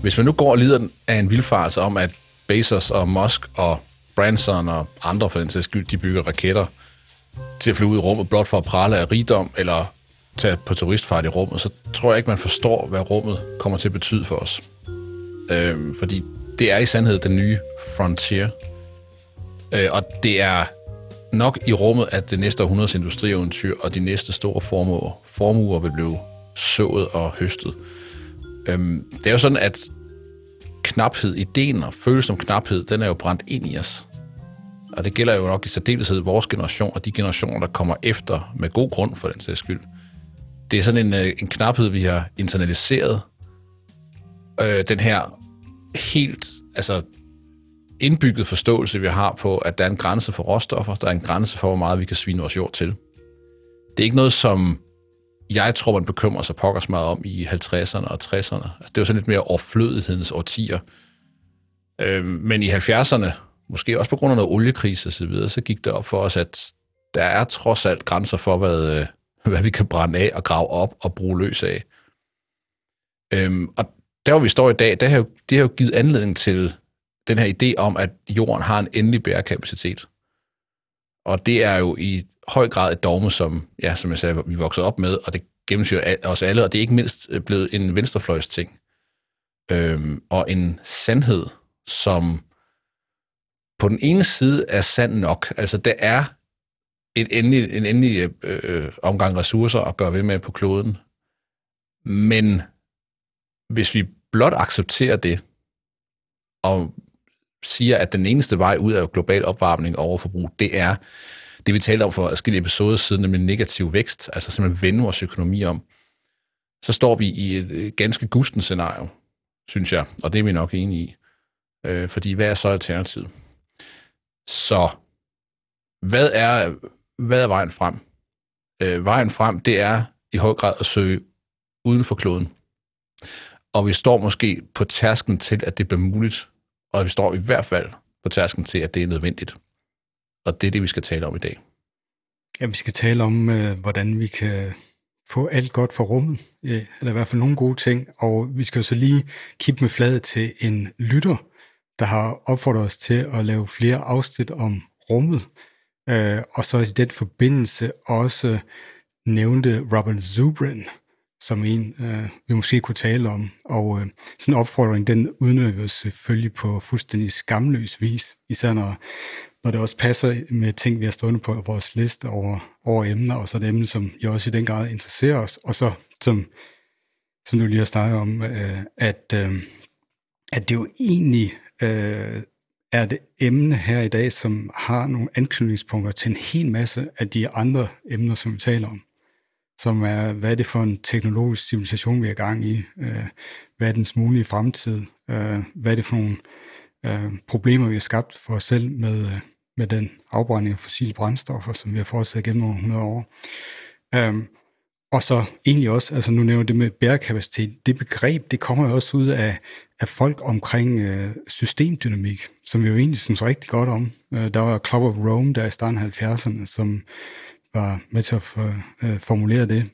Hvis man nu går og lider af en vildfarelse om, at Bezos og Musk og Branson og andre for den sags skyld, de bygger raketter til at flyve ud i rummet blot for at prale af rigdom, eller tage på turistfart i rummet, så tror jeg ikke, man forstår, hvad rummet kommer til at betyde for os. Fordi det er i sandhed den nye frontier. Og det er nok i rummet, at det næste århundredes industrieventyr og de næste store formuer vil blive sået og høstet. Det er jo sådan, at knaphed, ideen og følelsen om knaphed, den er jo brændt ind i os. Og det gælder jo nok i særdeleshed vores generation og de generationer, der kommer efter med god grund for den sags skyld. Det er sådan en knaphed, vi har internaliseret. Den her helt indbygget forståelse, vi har på, at der er en grænse for råstoffer, der er en grænse for, hvor meget vi kan svine vores jord til. Det er ikke noget, som jeg tror, man bekymrer sig pokkers meget om i 50'erne og 60'erne. Altså, det var sådan lidt mere overflødighedens årtier. Men i 70'erne, måske også på grund af noget oliekrise og så videre, så gik det op for os, at der er trods alt grænser for, hvad vi kan brænde af og grave op og bruge løs af. Og der, hvor vi står i dag, det har jo givet anledning til den her idé om, at jorden har en endelig bærekapacitet. Og det er jo i høj grad et dogme, som jeg sagde, vi voksede op med, og det gennemsyrer os alle, og det er ikke mindst blevet en venstrefløjs ting. Og en sandhed, som på den ene side er sand nok. Altså, der er en endelig omgang ressourcer at gøre ved med på kloden. Men hvis vi blot accepterer det, og siger, at den eneste vej ud af global opvarmning og overforbrug, det er det, vi talte om for forskellige episoder siden, nemlig negativ vækst, altså simpelthen vende vores økonomi om, så står vi i et ganske gusten scenario, synes jeg, og det er vi nok enige i. Fordi hvad er så alternativet? Så hvad er vejen frem? Vejen frem, det er i høj grad at søge uden for kloden. Og vi står måske på tærsklen til, at det bliver muligt, og vi står i hvert fald på tærsklen til, at det er nødvendigt. Og det er det, vi skal tale om i dag. Ja, vi skal tale om, hvordan vi kan få alt godt for rummet, eller i hvert fald nogle gode ting, og vi skal jo så lige kippe med fladet til en lytter, der har opfordret os til at lave flere afsnit om rummet, og så i den forbindelse også nævnte Robert Zubrin, som en vi måske kunne tale om, og sådan en opfordring, den udnyttes selvfølgelig på fuldstændig skamløs vis, især når det også passer med ting, vi har stående på vores liste over emner, og så et emne, som jo også i den grad interesserer os, og så, som du lige har snakket om, at det jo egentlig er det emne her i dag, som har nogle anknytningspunkter til en hel masse af de andre emner, som vi taler om, som er, hvad er det for en teknologisk civilisation, vi er i gang i, hvad er dens mulige fremtid, hvad er det for nogle problemer, vi har skabt for os selv med den afbrænding af fossile brændstoffer, som vi har fortsat gennem nogle 100 år. Og så egentlig også, altså nu nævner det med bærekapacitet, det begreb, det kommer jo også ud af folk omkring systemdynamik, som vi jo egentlig synes rigtig godt om. Der var Club of Rome, der i starten af 70'erne, som var med til at formulere det.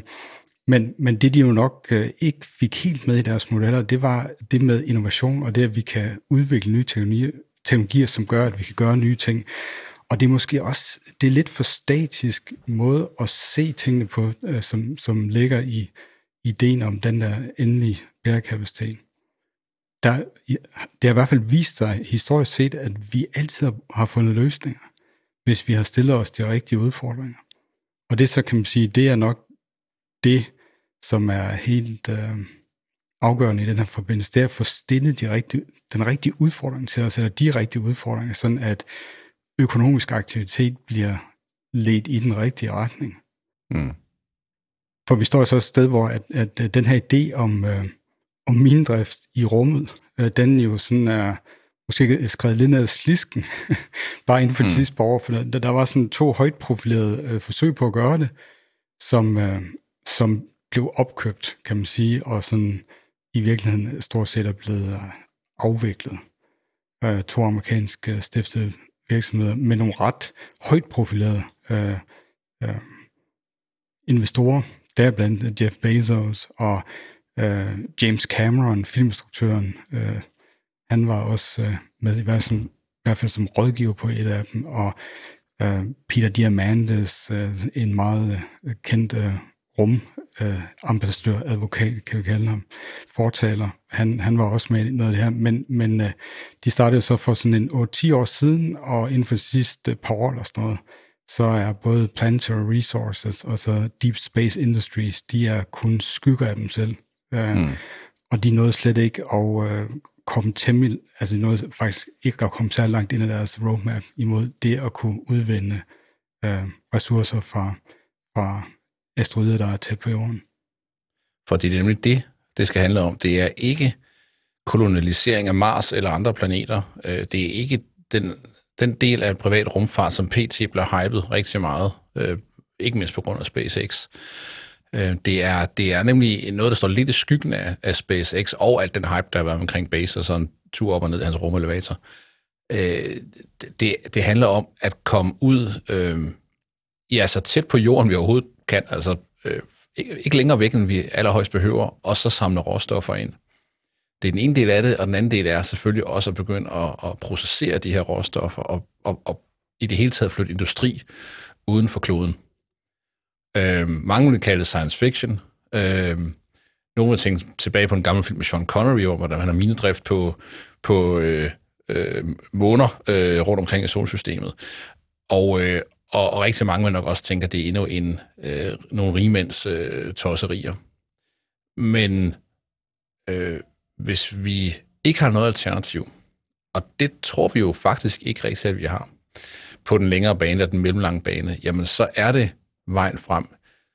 Men det, de jo nok ikke fik helt med i deres modeller, det var det med innovation, og det, at vi kan udvikle nye teknologier, som gør, at vi kan gøre nye ting. Og det er måske også, det er lidt for statisk måde at se tingene på, som ligger i ideen om den der endelige bærekapacitet. Det har i hvert fald vist sig historisk set, at vi altid har fundet løsninger, hvis vi har stillet os de rigtige udfordringer. Og det så kan man sige, det er nok det, som er helt afgørende i den her forbindelse, det er at få stillet den rigtige udfordring til os, eller de rigtige udfordringer, sådan at økonomisk aktivitet bliver ledt i den rigtige retning. Mm. For vi står så et sted, hvor at den her idé om minedrift i rummet, den jo sådan er måske skrevet lidt ned ad slisken, bare inden for de sidste par år, for der var sådan 2 højt profilerede forsøg på at gøre det, som blev opkøbt, kan man sige, og sådan i virkeligheden stort set er blevet afviklet. 2 amerikanske stiftede virksomheder med nogle ret højt profilerede investorer, der blandt Jeff Bezos og James Cameron, filminstruktøren, han var også med i hvert fald som rådgiver på et af dem, og Peter Diamandis, en meget kendt ambassadør, advokat, kan vi kalde ham, fortaler. Han var også med i noget af det her, men de startede så for sådan en 8-10 år siden, og inden for de sidste par år eller sådan noget, så er både Planetary Resources og så Deep Space Industries, de er kun skygger af dem selv. Og de nåede slet ikke at komme temmelig, altså de nåede faktisk ikke at komme så langt ind i deres roadmap imod det at kunne udvinde ressourcer fra asteroider, der er tæt på jorden. For det er nemlig det skal handle om. Det er ikke kolonisering af Mars eller andre planeter. Det er ikke den del af privat rumfart, som PT bliver hypet rigtig meget, ikke mindst på grund af SpaceX. Det er nemlig noget, der står lidt i skyggen af SpaceX, og alt den hype, der har været omkring Bezos, og sådan en tur op og ned i hans rumelevator. Det handler om at komme ud så tæt på jorden, vi overhovedet kan, altså ikke længere væk, end vi allerhøjst behøver, og så samle råstoffer ind. Det er den ene del af det, og den anden del er selvfølgelig også at begynde at processere de her råstoffer, og i det hele taget flytte industri uden for kloden. Mange vil kalde det science fiction. Nogle vil tænke tilbage på en gammel film med Sean Connery, hvor han har minedrift på måner rundt omkring i solsystemet. Og rigtig mange vil nok også tænke, at det er endnu nogle rigmænds tosserier. Men hvis vi ikke har noget alternativ, og det tror vi jo faktisk ikke rigtig, at vi har, på den længere bane eller den mellemlange bane, jamen så er det vejen frem.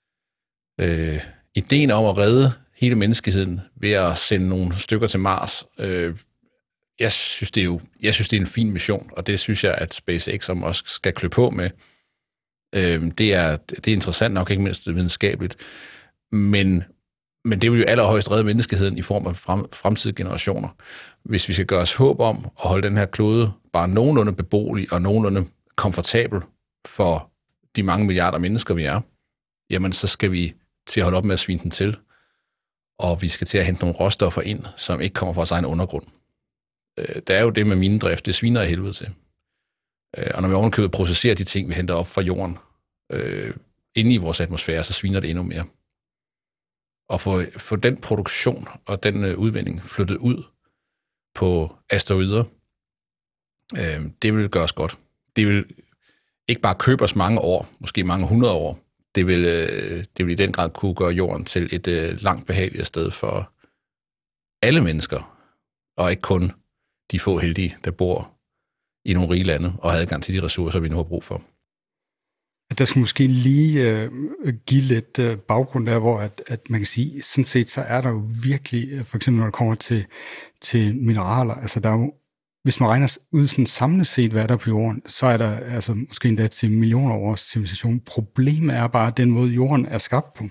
Ideen om at redde hele menneskeheden ved at sende nogle stykker til Mars, jeg synes, det er en fin mission, og det synes jeg, at SpaceX også skal klø på med. Det er interessant nok, ikke mindst videnskabeligt, men det vil jo allerhøjst redde menneskeheden i form af fremtidige generationer. Hvis vi skal gøre os håb om at holde den her klode bare nogenlunde beboelig og nogenlunde komfortabel for de mange milliarder mennesker, vi er, jamen så skal vi til at holde op med at svine den til, og vi skal til at hente nogle råstoffer ind, som ikke kommer fra vores egen undergrund. Der er jo det med minedrift, det sviner af helvede til. Og når vi ovenkøbet processerer de ting, vi henter op fra jorden, inde i vores atmosfære, så sviner det endnu mere. Og få den produktion og den udvinding flyttet ud på asteroider, det vil gøre os godt. Det vil ikke bare købe os mange år, måske mange 100 år. Det vil i den grad kunne gøre jorden til et langt behageligere sted for alle mennesker, og ikke kun de få heldige, der bor i nogle rige lande og har adgang til de ressourcer, vi nu har brug for. Der skal måske lige give lidt baggrund der, hvor at man kan sige, sådan set så er der jo virkelig, for eksempel når det kommer til mineraler, altså der er jo, hvis man regner ud sådan samlet set, hvad er der på jorden, så er der altså måske endda til millioner års civilisation. Problemet er bare den måde, jorden er skabt på.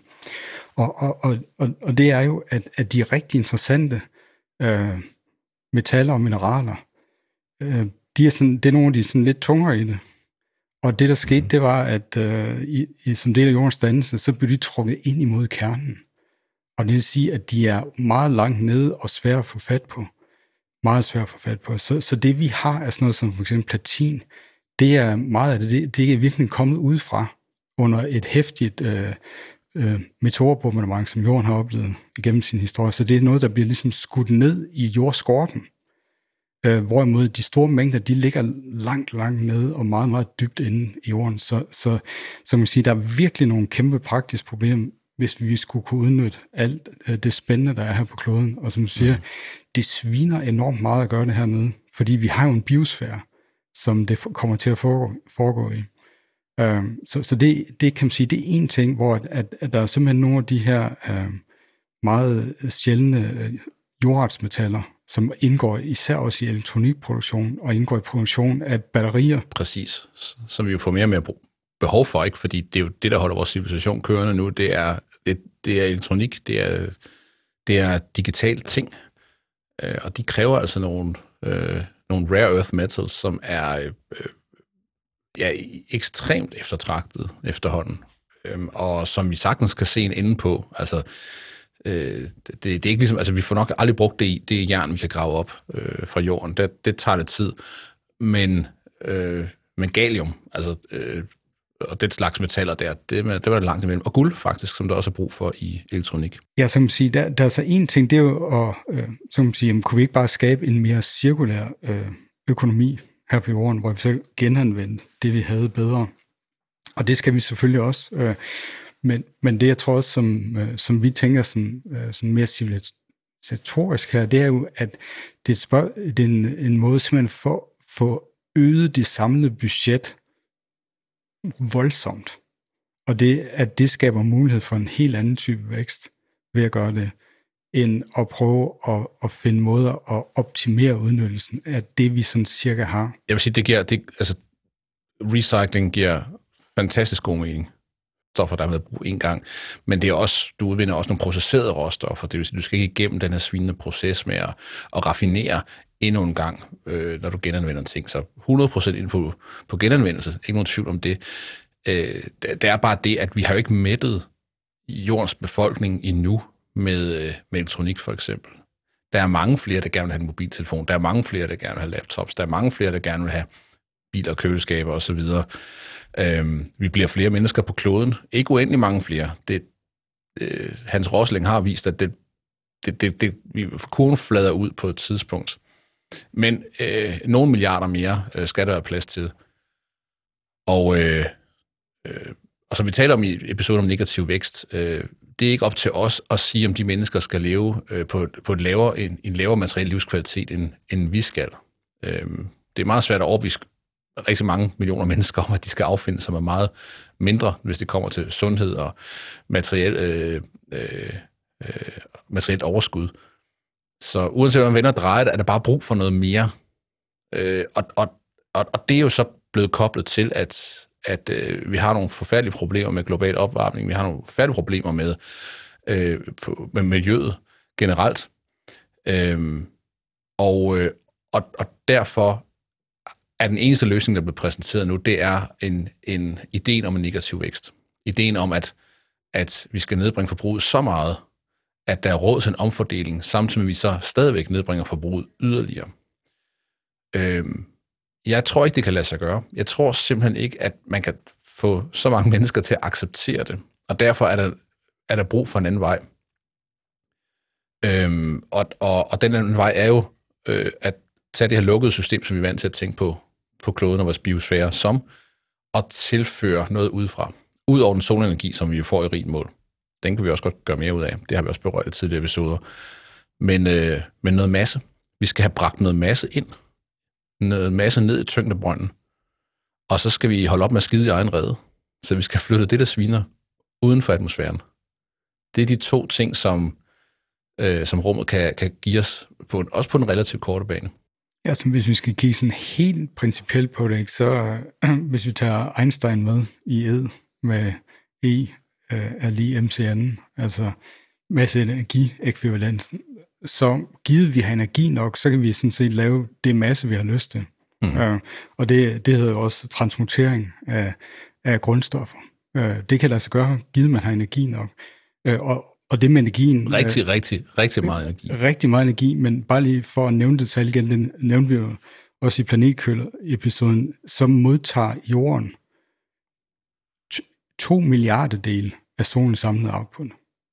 Og det er jo, at de rigtig interessante metaller og mineraler, det er nogle af de sådan lidt tungere i det. Og det, der skete, det var, at som del af jordens dannelse, så blev de trukket ind imod kernen. Og det vil sige, at de er meget langt nede og svære at få fat på. Meget svært at få fat på. Så det, vi har, er sådan noget som for eksempel platin, det er meget af det er virkelig kommet udefra under et heftigt meteorbombardement, som jorden har oplevet igennem sin historie. Så det er noget, der bliver ligesom skudt ned i jordskorpen. Hvorimod de store mængder, de ligger langt, langt nede og meget, meget dybt inde i jorden. Så kan man sige, der er virkelig nogle kæmpe praktiske problemer, hvis vi skulle kunne udnytte alt det spændende, der er her på kloden. Og som du siger, det sviner enormt meget at gøre det hernede, fordi vi har jo en biosfære, som det kommer til at foregå i. Så det kan man sige, det er en ting, hvor at der er simpelthen nogle af de her meget sjældne jordartsmetaller, som indgår især også i elektronikproduktion og indgår i produktion af batterier. Præcis, som vi jo får mere og mere behov for, ikke? Fordi det er jo det, der holder vores civilisation kørende nu, det er elektronik, det er digitale ting, og de kræver altså nogle rare earth metals, som er ekstremt eftertragtet efterhånden, og som vi sagtens kan se en ende på. Altså, det er ikke ligesom, altså vi får nok aldrig brugt det jern, vi kan grave op fra jorden. Det tager lidt tid. Men gallium, altså og det slags metaller det var langt imellem. Og guld faktisk, som der også er brug for i elektronik. Ja, som man siger, der er så en ting, det er jo at, som man siger, kunne vi ikke bare skabe en mere cirkulær økonomi her på jorden, hvor vi så genanvendte det, vi havde bedre. Og det skal vi selvfølgelig også. Men det, jeg tror også, som vi tænker sådan mere civilisatorisk her, det er jo, at det er en måde simpelthen for at få øget det samlede budget voldsomt. Og det skaber mulighed for en helt anden type vækst ved at gøre det, end at prøve at finde måder at optimere udnyttelsen af det, vi sådan cirka har. Jeg vil sige, recycling giver fantastisk god mening. Stoffer, der er med at bruge en gang. Men det er også, du udvinder også nogle processerede råstoffer. Det vil sige, du skal ikke igennem den her svinende proces med at raffinere endnu en gang, når du genanvender ting. Så 100% ind på genanvendelse. Ikke nogen tvivl om det. Det er bare det, at vi har jo ikke mættet jordens befolkning endnu med elektronik for eksempel. Der er mange flere, der gerne vil have en mobiltelefon. Der er mange flere, der gerne vil have laptops. Der er mange flere, der gerne vil have biler, køleskaber osv. Vi bliver flere mennesker på kloden. Ikke uendelig mange flere. Hans Rosling har vist, at kurven flader ud på et tidspunkt. Men nogle milliarder mere skal der være plads til. Og som vi taler om i episoden om negativ vækst, det er ikke op til os at sige, om de mennesker skal leve på en lavere materiel livskvalitet, end vi skal. Det er meget svært at overbevise rigtig mange millioner mennesker om, at de skal affinde sig med meget mindre, hvis det kommer til sundhed og materielt overskud. Så uanset hvad man vender og drejer det, er der bare brug for noget mere. Og det er jo så blevet koblet til, at vi har nogle forfærdelige problemer med global opvarmning, vi har nogle forfærdelige problemer med miljøet generelt. Og derfor er den eneste løsning, der bliver præsenteret nu, det er en idé om en negativ vækst. Ideen om, at vi skal nedbringe forbruget så meget, at der er råd til en omfordeling, samtidig med, at vi så stadigvæk nedbringer forbruget yderligere. Jeg tror ikke, det kan lade sig gøre. Jeg tror simpelthen ikke, at man kan få så mange mennesker til at acceptere det. Og derfor er der brug for en anden vej. Og den anden vej er jo at tage det her lukkede system, som vi er vant til at tænke på kloden og vores biosfære som, og tilføre noget udefra. Ud over den solenergi, som vi får i rigt mål. Den kan vi også godt gøre mere ud af. Det har vi også berørt i tidligere episoder. Men noget masse. Vi skal have bragt noget masse ind. Noget masse ned i tyngdebrønden. Og så skal vi holde op med at skide i egen rede. Så vi skal flytte det, der sviner, uden for atmosfæren. Det er de to ting, som rummet kan give os, også på en relativt korte bane. Ja, så hvis vi skal kigge sådan helt principielt på det, så hvis vi tager Einstein med i ed med E er lige mc2, altså masse energiekvivalensen, så givet vi har energi nok, så kan vi sådan set lave det masse, vi har lyst til. Mm-hmm. Og det hedder jo også transmutering af grundstoffer. Det kan lade sig gøre, givet man har energi nok. Og det med energien... Rigtig meget energi. Rigtig meget energi, men bare lige for at nævne detalje igen, den nævnte vi jo også i Planetkøler-episoden, så modtager jorden 2 milliardedele af solens samlede output.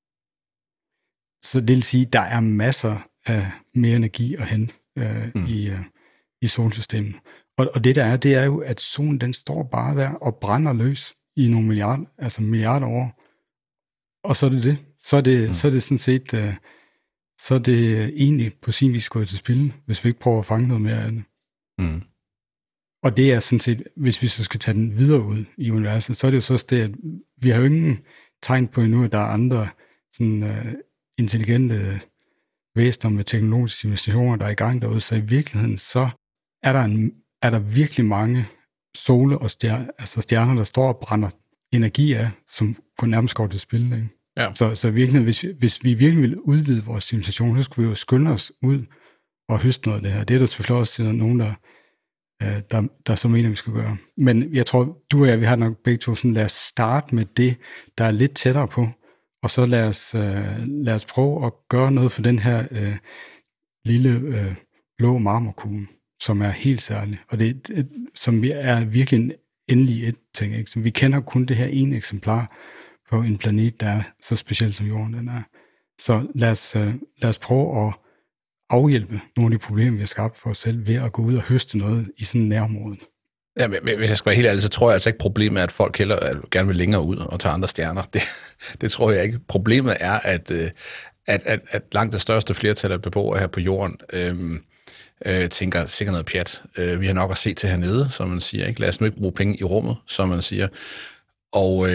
Så det vil sige, at der er masser af mere energi at hente i solsystemet. Og det der er, det er jo, at solen den står bare der og brænder løs i nogle milliarder år. Og så er det. Så er det sådan set, så er det egentlig på sin vis gået til spil, hvis vi ikke prøver at fange noget mere af det. Mm. Og det er sådan set, hvis vi så skal tage den videre ud i universet, så er det jo så det, at vi har jo ingen tegn på endnu, at der er andre sådan, intelligente væsener med teknologiske civilisationer, der er i gang derude. Så i virkeligheden, så er der virkelig mange sole og stjerner, der står og brænder energi af, som kun nærmest går til spil. Ikke? Ja. Så virkelig, hvis vi virkelig vil udvide vores civilisation, så skulle vi jo skynde os ud og høste noget af det her. Det er der selvfølgelig også nogen, der så mener, vi skal gøre. Men jeg tror, du og jeg, vi har nok begge to sådan, lad os starte med det, der er lidt tættere på, og så lad os prøve at gøre noget for den her lille blå marmorkugle, som er helt særlig, og som er virkelig en endelig et ting, ikke? Så vi kender kun det her ene eksemplar på en planet, der er så speciel som Jorden den er. Så lad os prøve at afhjælpe nogle af de problemer, vi har skabt for os selv, ved at gå ud og høste noget i sådan en nærområde. Ja, men hvis jeg skal være helt ærlig, så tror jeg altså ikke, problemet er, at folk gerne vil længere ud og tage andre stjerner. Det tror jeg ikke. Problemet er, at langt det største flertal af beboere her på Jorden tænker sikkert noget pjat. Vi har nok at se til hernede, som man siger. Ikke? Lad os nu ikke bruge penge i rummet, som man siger. Og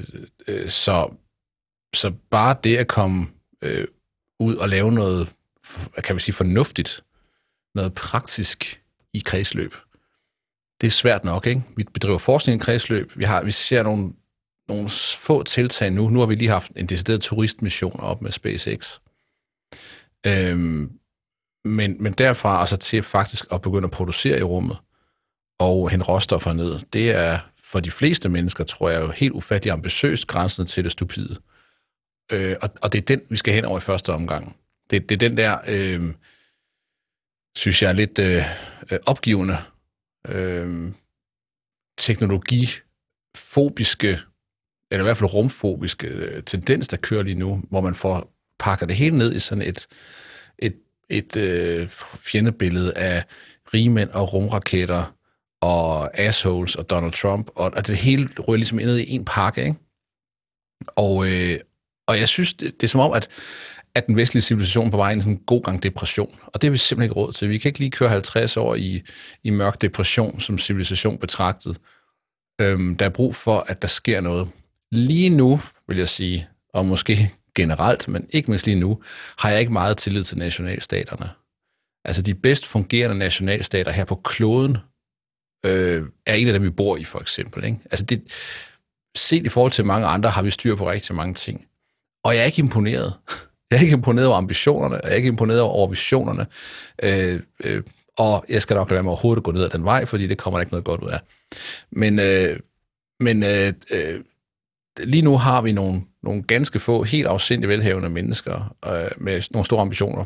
så bare det at komme ud og lave noget, kan man sige, fornuftigt, noget praktisk i kredsløb, det er svært nok, ikke? Vi bedriver forskning i kredsløb. Vi ser nogle få tiltag nu. Nu har vi lige haft en decideret turistmission op med SpaceX. Men derfra altså til faktisk at begynde at producere i rummet og hente råstoffer ned, det er for de fleste mennesker, tror jeg, jo helt ufattelig ambitiøst, grænsende til det stupide. Og det er den, vi skal hen over i første omgang. Det er den der, synes jeg, er lidt opgivende, teknologifobiske, eller i hvert fald rumfobiske tendens, der kører lige nu, hvor man får pakket det hele ned i sådan et fjendebillede af rigmænd og rumraketter og assholes og Donald Trump, og det hele ryger ligesom ind i en pakke, ikke? Og jeg synes, det er som om, at den vestlige civilisation er på vej ind i sådan en god gang depression, og det har vi simpelthen ikke råd til. Vi kan ikke lige køre 50 år i mørk depression som civilisation betragtet. Der er brug for, at der sker noget. Lige nu, vil jeg sige, og måske generelt, men ikke mindst lige nu, har jeg ikke meget tillid til nationalstaterne. Altså de bedst fungerende nationalstater her på kloden, er en af dem, vi bor i, for eksempel. Ikke? Altså set i forhold til mange andre, har vi styr på rigtig mange ting. Og jeg er ikke imponeret. Jeg er ikke imponeret over ambitionerne, jeg er ikke imponeret over visionerne, og jeg skal nok lade være med overhovedet at gå ned ad den vej, fordi det kommer der ikke noget godt ud af. Men lige nu har vi nogle ganske få, helt afsindigt velhavende mennesker med nogle store ambitioner.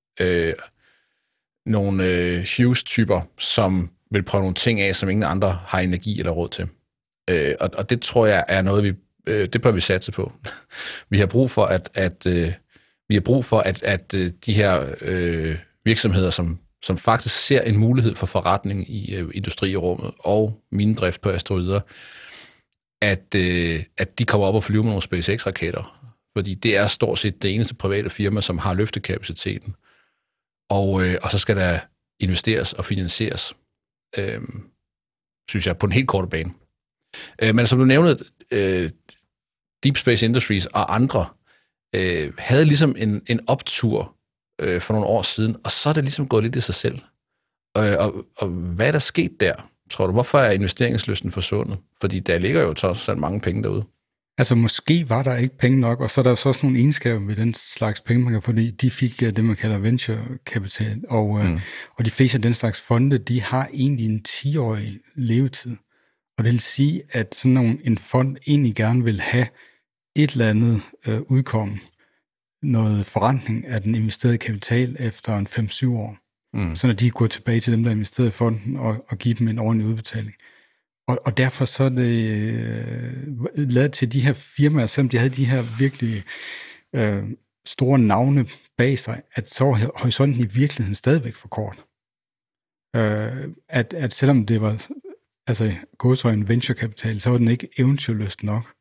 Nogle Hughes-typer, som vil prøve nogle ting af, som ingen andre har energi eller råd til. Og det tror jeg er noget, det bør vi satse på. Vi har brug for, at de her virksomheder, som faktisk ser en mulighed for forretning i industrirummet og minedrift på asteroider, at de kommer op og flyver med nogle SpaceX-raketter. Fordi det er stort set det eneste private firma, som har løftekapaciteten. Og så skal der investeres og finansieres, synes jeg, på en helt kort bane. Men som du nævnte, Deep Space Industries og andre havde ligesom en optur for nogle år siden, og så er det ligesom gået lidt i sig selv. Og hvad er der sket der, tror du? Hvorfor er investeringslysten forsvundet? Fordi der ligger jo trods alt mange penge derude. Altså måske var der ikke penge nok, og så er der så også nogle egenskaber med den slags penge, man kan få, fordi de fik det, man kalder venture-kapital, og de fleste af den slags fonde, de har egentlig en 10-årig levetid. Og det vil sige, at sådan en fond egentlig gerne vil have et eller andet udkomme, noget forrentning af den investerede kapital efter en 5-7 år. Så når de går tilbage til dem, der investerede i fonden, og give dem en ordentlig udbetaling. Og derfor så er det lavet til de her firmaer, selvom de havde de her virkelig store navne bag sig, at så var horisonten i virkeligheden stadigvæk for kort. At selvom det var gåsøjne venturekapital, så var den ikke eventyrlyst nok.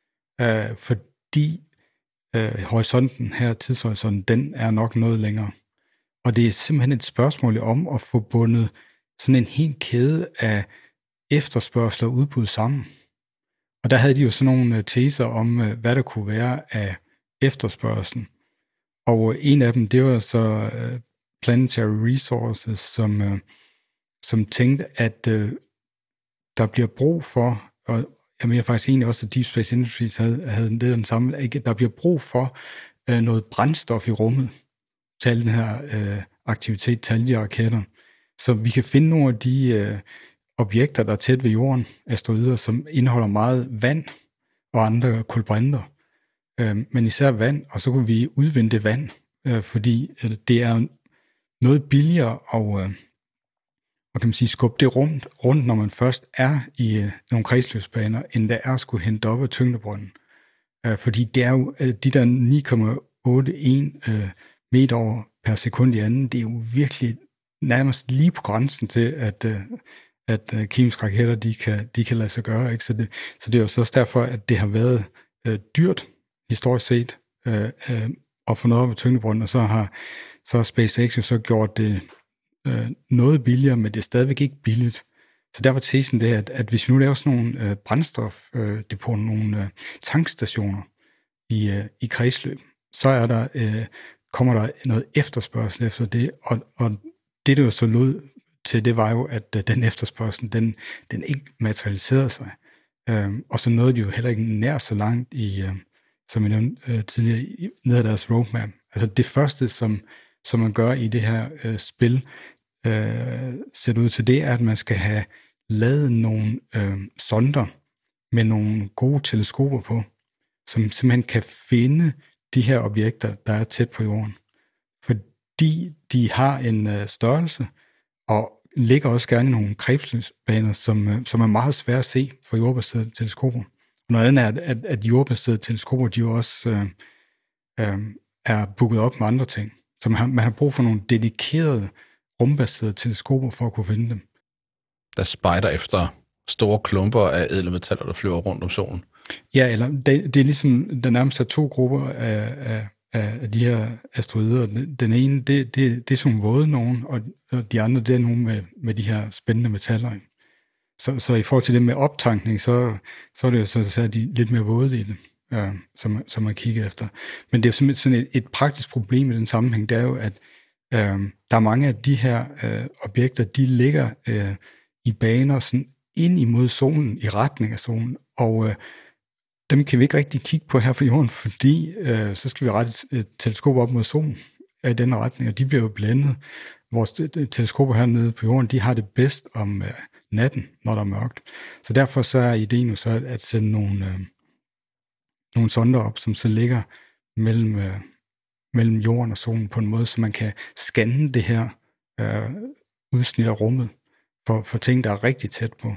Fordi horisonten her, tidshorisonten, den er nok noget længere. Og det er simpelthen et spørgsmål om at få bundet sådan en hel kæde af efterspørgsel og udbud sammen. Og der havde de jo sådan nogle teser om, hvad der kunne være af efterspørgsel. Og en af dem, det var så Planetary Resources, som tænkte, at der bliver brug for, og jeg mener faktisk egentlig også, at Deep Space Industries havde lidt den samme, ikke? Der bliver brug for noget brændstof i rummet til alle den her aktivitet, til alle de raketter. Så vi kan finde nogle af de objekter, der er tæt ved jorden, asteroider, som indeholder meget vand og andre kulbrinter. men især vand, og så kunne vi udvinde det vand, fordi det er noget billigere og kan man sige, skubbe det rundt, når man først er i nogle kredsløbsbaner, end det er at skulle hente op af tyngdebrønden. Fordi det er jo de der 9,81 meter over per sekund i anden, det er jo virkelig nærmest lige på grænsen til, at kemiske raketter, de kan lade sig gøre. Ikke? Så det er jo så også derfor, at det har været dyrt, historisk set, at få noget op af tyngdebrønden, og så har SpaceX jo så gjort det noget billigere, men det er stadigvæk ikke billigt. Så derfor tesen det, at hvis vi nu laver sådan nogle brændstofdepoter, nogle tankstationer i kredsløb, så er der, kommer der noget efterspørgsel efter det, og det jo så lød til, det var jo, at den efterspørgsel, den ikke materialiserede sig. Og så nåede de jo heller ikke nær så langt som jeg nævnte tidligere, ned ad deres roadmap. Altså det første, som man gør i det her spil, ser ud til det, er, at man skal have lavet nogle sonder med nogle gode teleskoper på, som simpelthen kan finde de her objekter, der er tæt på jorden. Fordi de har en størrelse, og ligger også gerne i nogle kredsløbsbaner, som er meget svære at se for jordbaserede teleskoper. Og noget andet er, at jordbaserede teleskoper, de jo også er booket op med andre ting. Så man har brug for nogle dedikerede rumbaserede teleskoper for at kunne finde dem. Der spejder efter store klumper af ædle metaller, der flyver rundt om solen. Ja, eller det er ligesom, der nærmest er to grupper af de her asteroider. Den ene, det er sådan våde nogen, og de andre, det er nogle med de her spændende metaller. Så i forhold til det med optankning, så er det jo så de lidt mere våde i det, som man kigger efter. Men det er jo simpelthen sådan et praktisk problem i den sammenhæng, det er jo, at der er mange af de her objekter, de ligger i baner sådan ind imod solen, i retning af solen, og dem kan vi ikke rigtig kigge på her for jorden, fordi så skal vi rette et teleskop op mod solen i den retning, og de bliver jo blændet. Vores teleskoper hernede på jorden, de har det bedst om natten, når der er mørkt. Så derfor så er ideen jo så at sende nogle sonder op, som så ligger mellem jorden og solen på en måde, så man kan scanne det her udsnit af rummet for ting, der er rigtig tæt på.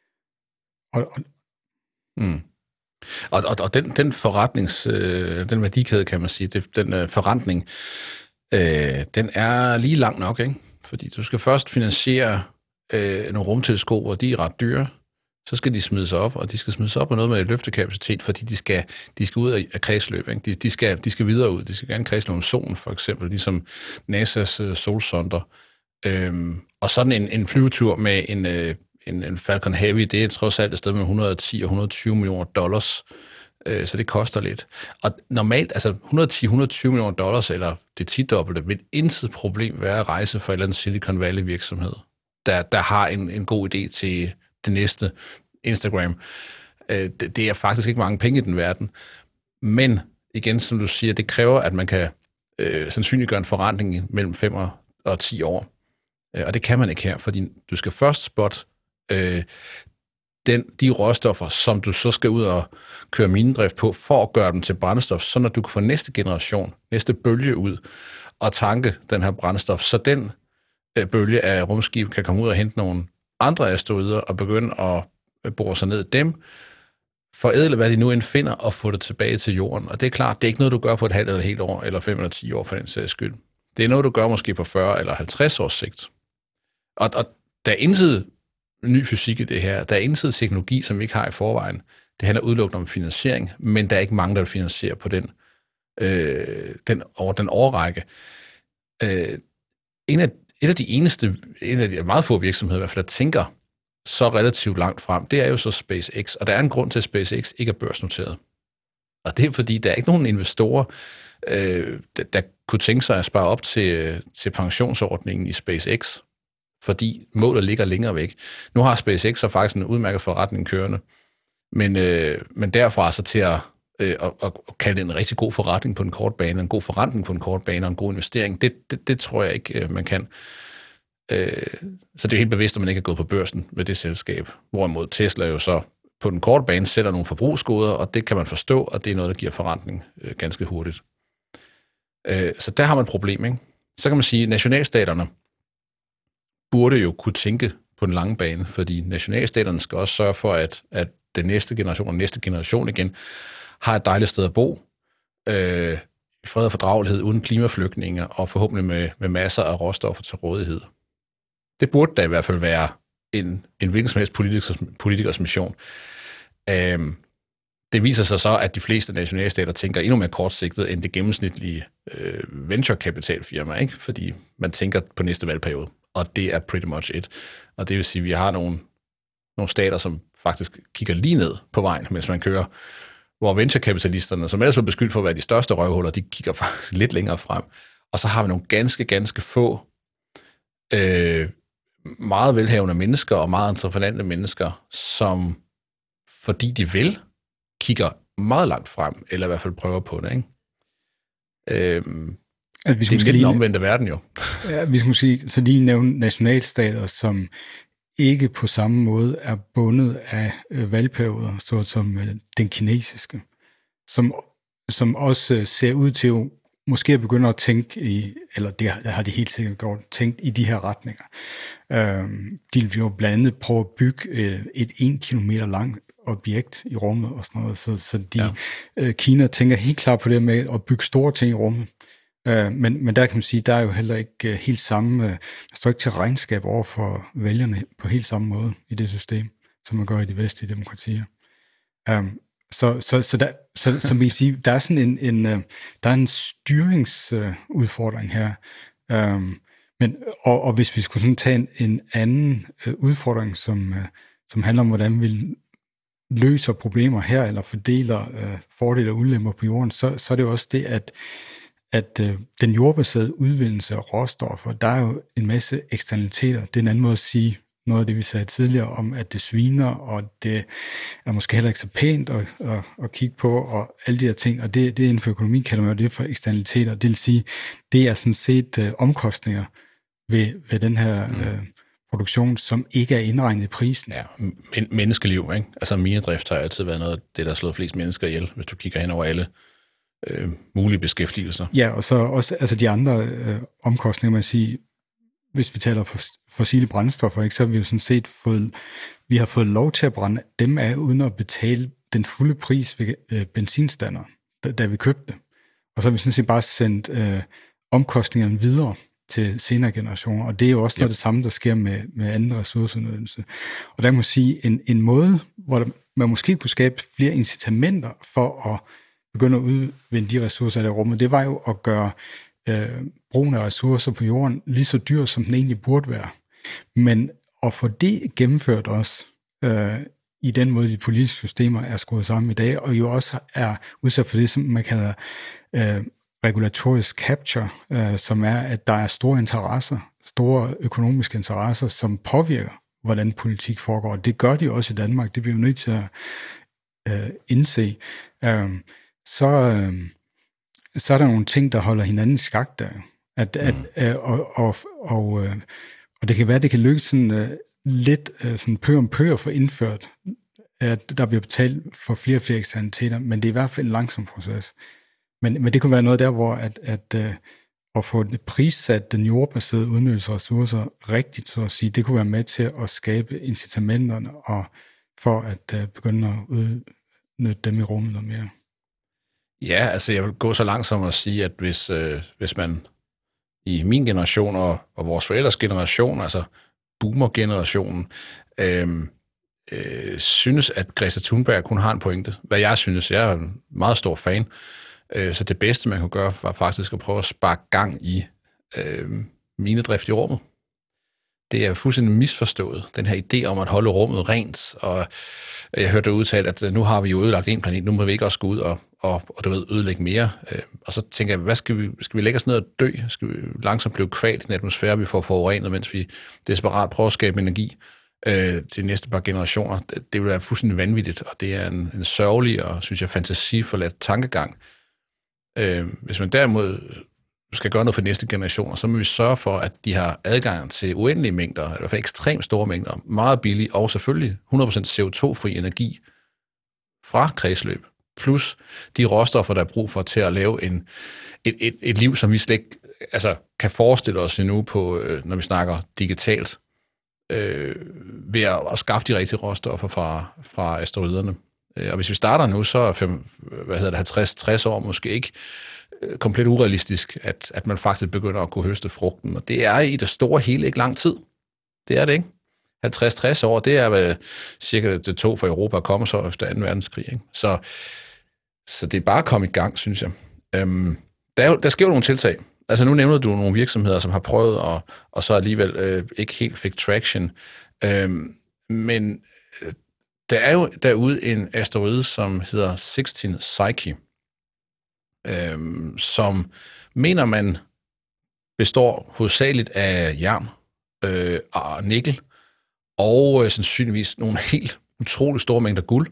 Og den den værdikæde, kan man sige, den forrentning, den er lige lang nok, ikke? Fordi du skal først finansiere nogle rumteleskoper, de er ret dyre, så skal de smides op, og de skal smides op på noget med løftekapacitet, fordi de skal ud af kredsløb, ikke? De skal videre ud, de skal gerne kredsløbe om solen, for eksempel, ligesom NASA's solsonder. Og sådan en flyvetur med en Falcon Heavy, det er trods alt et sted med 110 og 120 millioner dollars, så det koster lidt. Og normalt, altså 110-120 millioner dollars, eller det 10-dobbelte, vil intet problem være at rejse for et eller andet Silicon Valley virksomhed, der har en god idé til det næste Instagram. Det er faktisk ikke mange penge i den verden. Men igen, som du siger, det kræver, at man kan sandsynliggøre en forrentning mellem 5 og 10 år. Og det kan man ikke her, fordi du skal først spotte de råstoffer, som du så skal ud og køre minedrift på, for at gøre dem til brændstof, så når du kan få næste generation, næste bølge ud og tanke den her brændstof, så den bølge af rumskib kan komme ud og hente nogle andre asteroider og begynde at bore sig ned i dem, forædle, hvad de nu end finder, og få det tilbage til jorden. Og det er klart, det er ikke noget, du gør på et halvt eller helt år, eller 5 eller 10 år for den sags skyld. Det er noget, du gør måske på 40 eller 50 års sigt. Og der er intet ny fysik i det her. Der er intet teknologi, som vi ikke har i forvejen. Det handler udelukkende om finansiering, men der er ikke mange, der vil finansiere på den årrække. En af de meget få virksomheder, i hvert fald, der tænker så relativt langt frem, det er jo så SpaceX. Og der er en grund til, at SpaceX ikke er børsnoteret. Og det er, fordi der er ikke nogen investorer, der kunne tænke sig at spare op til pensionsordningen i SpaceX, fordi målet ligger længere væk. Nu har SpaceX så faktisk en udmærket forretning kørende, men derfra så til at kalde det en rigtig god forretning på en kort bane, en god forretning på en kort bane og en god investering, det tror jeg ikke, man kan. Så det er helt bevidst, at man ikke er gået på børsen med det selskab. Hvorimod Tesla jo så på den korte bane sætter nogle forbrugsgoder, og det kan man forstå, og det er noget, der giver forrentning ganske hurtigt. Så der har man et problem, ikke? Så kan man sige, at nationalstaterne burde jo kunne tænke på den lange bane, fordi nationalstaterne skal også sørge for, at den næste generation og næste generation igen har et dejligt sted at bo, fred og fordragelighed uden klimaflygtninge, og forhåbentlig med masser af råstoffer til rådighed. Det burde da i hvert fald være en hvilken som helst politikers mission. Det viser sig så, at de fleste nationalstater tænker endnu mere kortsigtet end det gennemsnitlige venture-kapitalfirma, ikke? Fordi man tænker på næste valgperiode, og det er pretty much it. Og det vil sige, at vi har nogle stater, som faktisk kigger lige ned på vejen, mens man kører, hvor venturekapitalisterne, som ellers var beskyldt for at være de største røvhuller, de kigger faktisk lidt længere frem. Og så har vi nogle ganske få meget velhavende mennesker og meget entreprenante mennesker, som fordi de vil, kigger meget langt frem, eller i hvert fald prøver på det, ikke? Det er lidt den omvendte verden jo. Ja, vi skal sige, så lige nævne nationalstater, som ikke på samme måde er bundet af valgperioder, så som den kinesiske, som også ser ud til måske at begynde at tænke i, eller det har de helt sikkert gjort, tænkt i de her retninger. De vil jo blandt andet prøve at bygge et 1 kilometer langt objekt i rummet og sådan noget, så Kina tænker helt klart på det med at bygge store ting i rummet. Men der kan man sige, der er jo heller ikke helt samme, der står ikke til regnskab over for vælgerne på helt samme måde i det system, som man gør i de vestlige demokratier. Så vi siger, der er sådan en styringsudfordring her. Og hvis vi skulle sådan tage en anden udfordring, som handler om, hvordan vi løser problemer her, eller fordeler fordele og ulemper på jorden, så er det jo også det, at den jordbaserede udvindelse af råstoffer, der er jo en masse eksternaliteter. Det er en anden måde at sige noget af det, vi sagde tidligere om, at det sviner, og det er måske heller ikke så pænt at kigge på, og alle de her ting. Og det inden for økonomi kalder man jo det for eksternaliteter. Det vil sige, det er sådan set omkostninger ved den her produktion, som ikke er indregnet i prisen. Ja, menneskeliv, ikke? Altså minedrift har altid været noget af det, der har slået flest mennesker ihjel, hvis du kigger hen over alle mulige beskæftigelser. Ja, og så også altså de andre omkostninger, man siger, hvis vi taler fossile brændstoffer, ikke, så har vi jo sådan set fået lov til at brænde dem af, uden at betale den fulde pris ved benzinstanderen, da vi købte det. Og så har vi sådan set bare sendt omkostningerne videre til senere generationer, og det er jo også noget det samme, der sker med anden ressourceudnyttelse. Og der må sige, en måde, hvor man måske kunne skabe flere incitamenter for at begynde at udvinde de ressourcer, der er i rummet, det var jo at gøre brugen af ressourcer på jorden lige så dyr, som den egentlig burde være. Men at få det gennemført også i den måde, de politiske systemer er skruet sammen i dag, og jo også er udsat for det, som man kalder regulatorisk capture, som er, at der er store økonomiske interesser, som påvirker, hvordan politik foregår. Det gør de også i Danmark. Det bliver vi nødt til at indse. Så er der nogle ting, der holder hinanden i skak der. Og det kan være, det kan lykkes sådan lidt sådan pør om pør for indført, at der bliver betalt for flere og flere eksternaliteter, men det er i hvert fald en langsom proces. Men det kunne være noget der, hvor at få prissat den jordbaserede udnyttelse af ressourcer rigtigt, så at sige, det kunne være med til at skabe incitamenterne og for at begynde at udnytte dem i rummet noget mere. Ja, altså jeg vil gå så langt som at sige, at hvis man i min generation og vores forældres generation, altså boomer-generationen, synes, at Greta Thunberg kun har en pointe. Hvad jeg synes, jeg er en meget stor fan. Så det bedste, man kunne gøre, var faktisk at prøve at sparke gang i minedrift i rummet. Det er fuldstændig misforstået, den her idé om at holde rummet rent. Og jeg hørte dig udtale, at nu har vi jo ødelagt en planet, nu må vi ikke også gå ud og du ved, ødelægge mere. Og så tænker jeg, hvad skal vi lægge os ned og dø? Skal vi langsomt blive kvalt i den atmosfære, vi får forurenet, mens vi desperat prøver at skabe energi til de næste par generationer? Det vil være fuldstændig vanvittigt, og det er en sørgelig og, synes jeg, fantasiforladt tankegang. Hvis man derimod skal gøre noget for de næste generationer, så må vi sørge for, at de har adgang til uendelige mængder, eller i hvert fald ekstremt store mængder, meget billig og selvfølgelig 100% CO2-fri energi fra kredsløb, plus de råstoffer, der er brug for til at lave et liv, som vi slet ikke kan forestille os endnu på, når vi snakker digitalt, ved at skaffe de rigtige råstoffer fra asteroiderne. Og hvis vi starter nu, så er 50-60 år måske ikke komplet urealistisk, at man faktisk begynder at kunne høste frugten. Og det er i det store hele ikke lang tid. Det er det ikke. 50-60 år, det er vel cirka det tog for Europa at komme så efter 2. verdenskrig. Ikke? Så det er bare at komme i gang, synes jeg. Der sker jo nogle tiltag. Altså nu nævner du nogle virksomheder, som har prøvet, og så alligevel ikke helt fik traction. Men der er jo derude en asteroide, som hedder 16 Psyche, som mener man består hovedsageligt af jern og nikkel, og sandsynligvis nogle helt utrolig store mængder guld.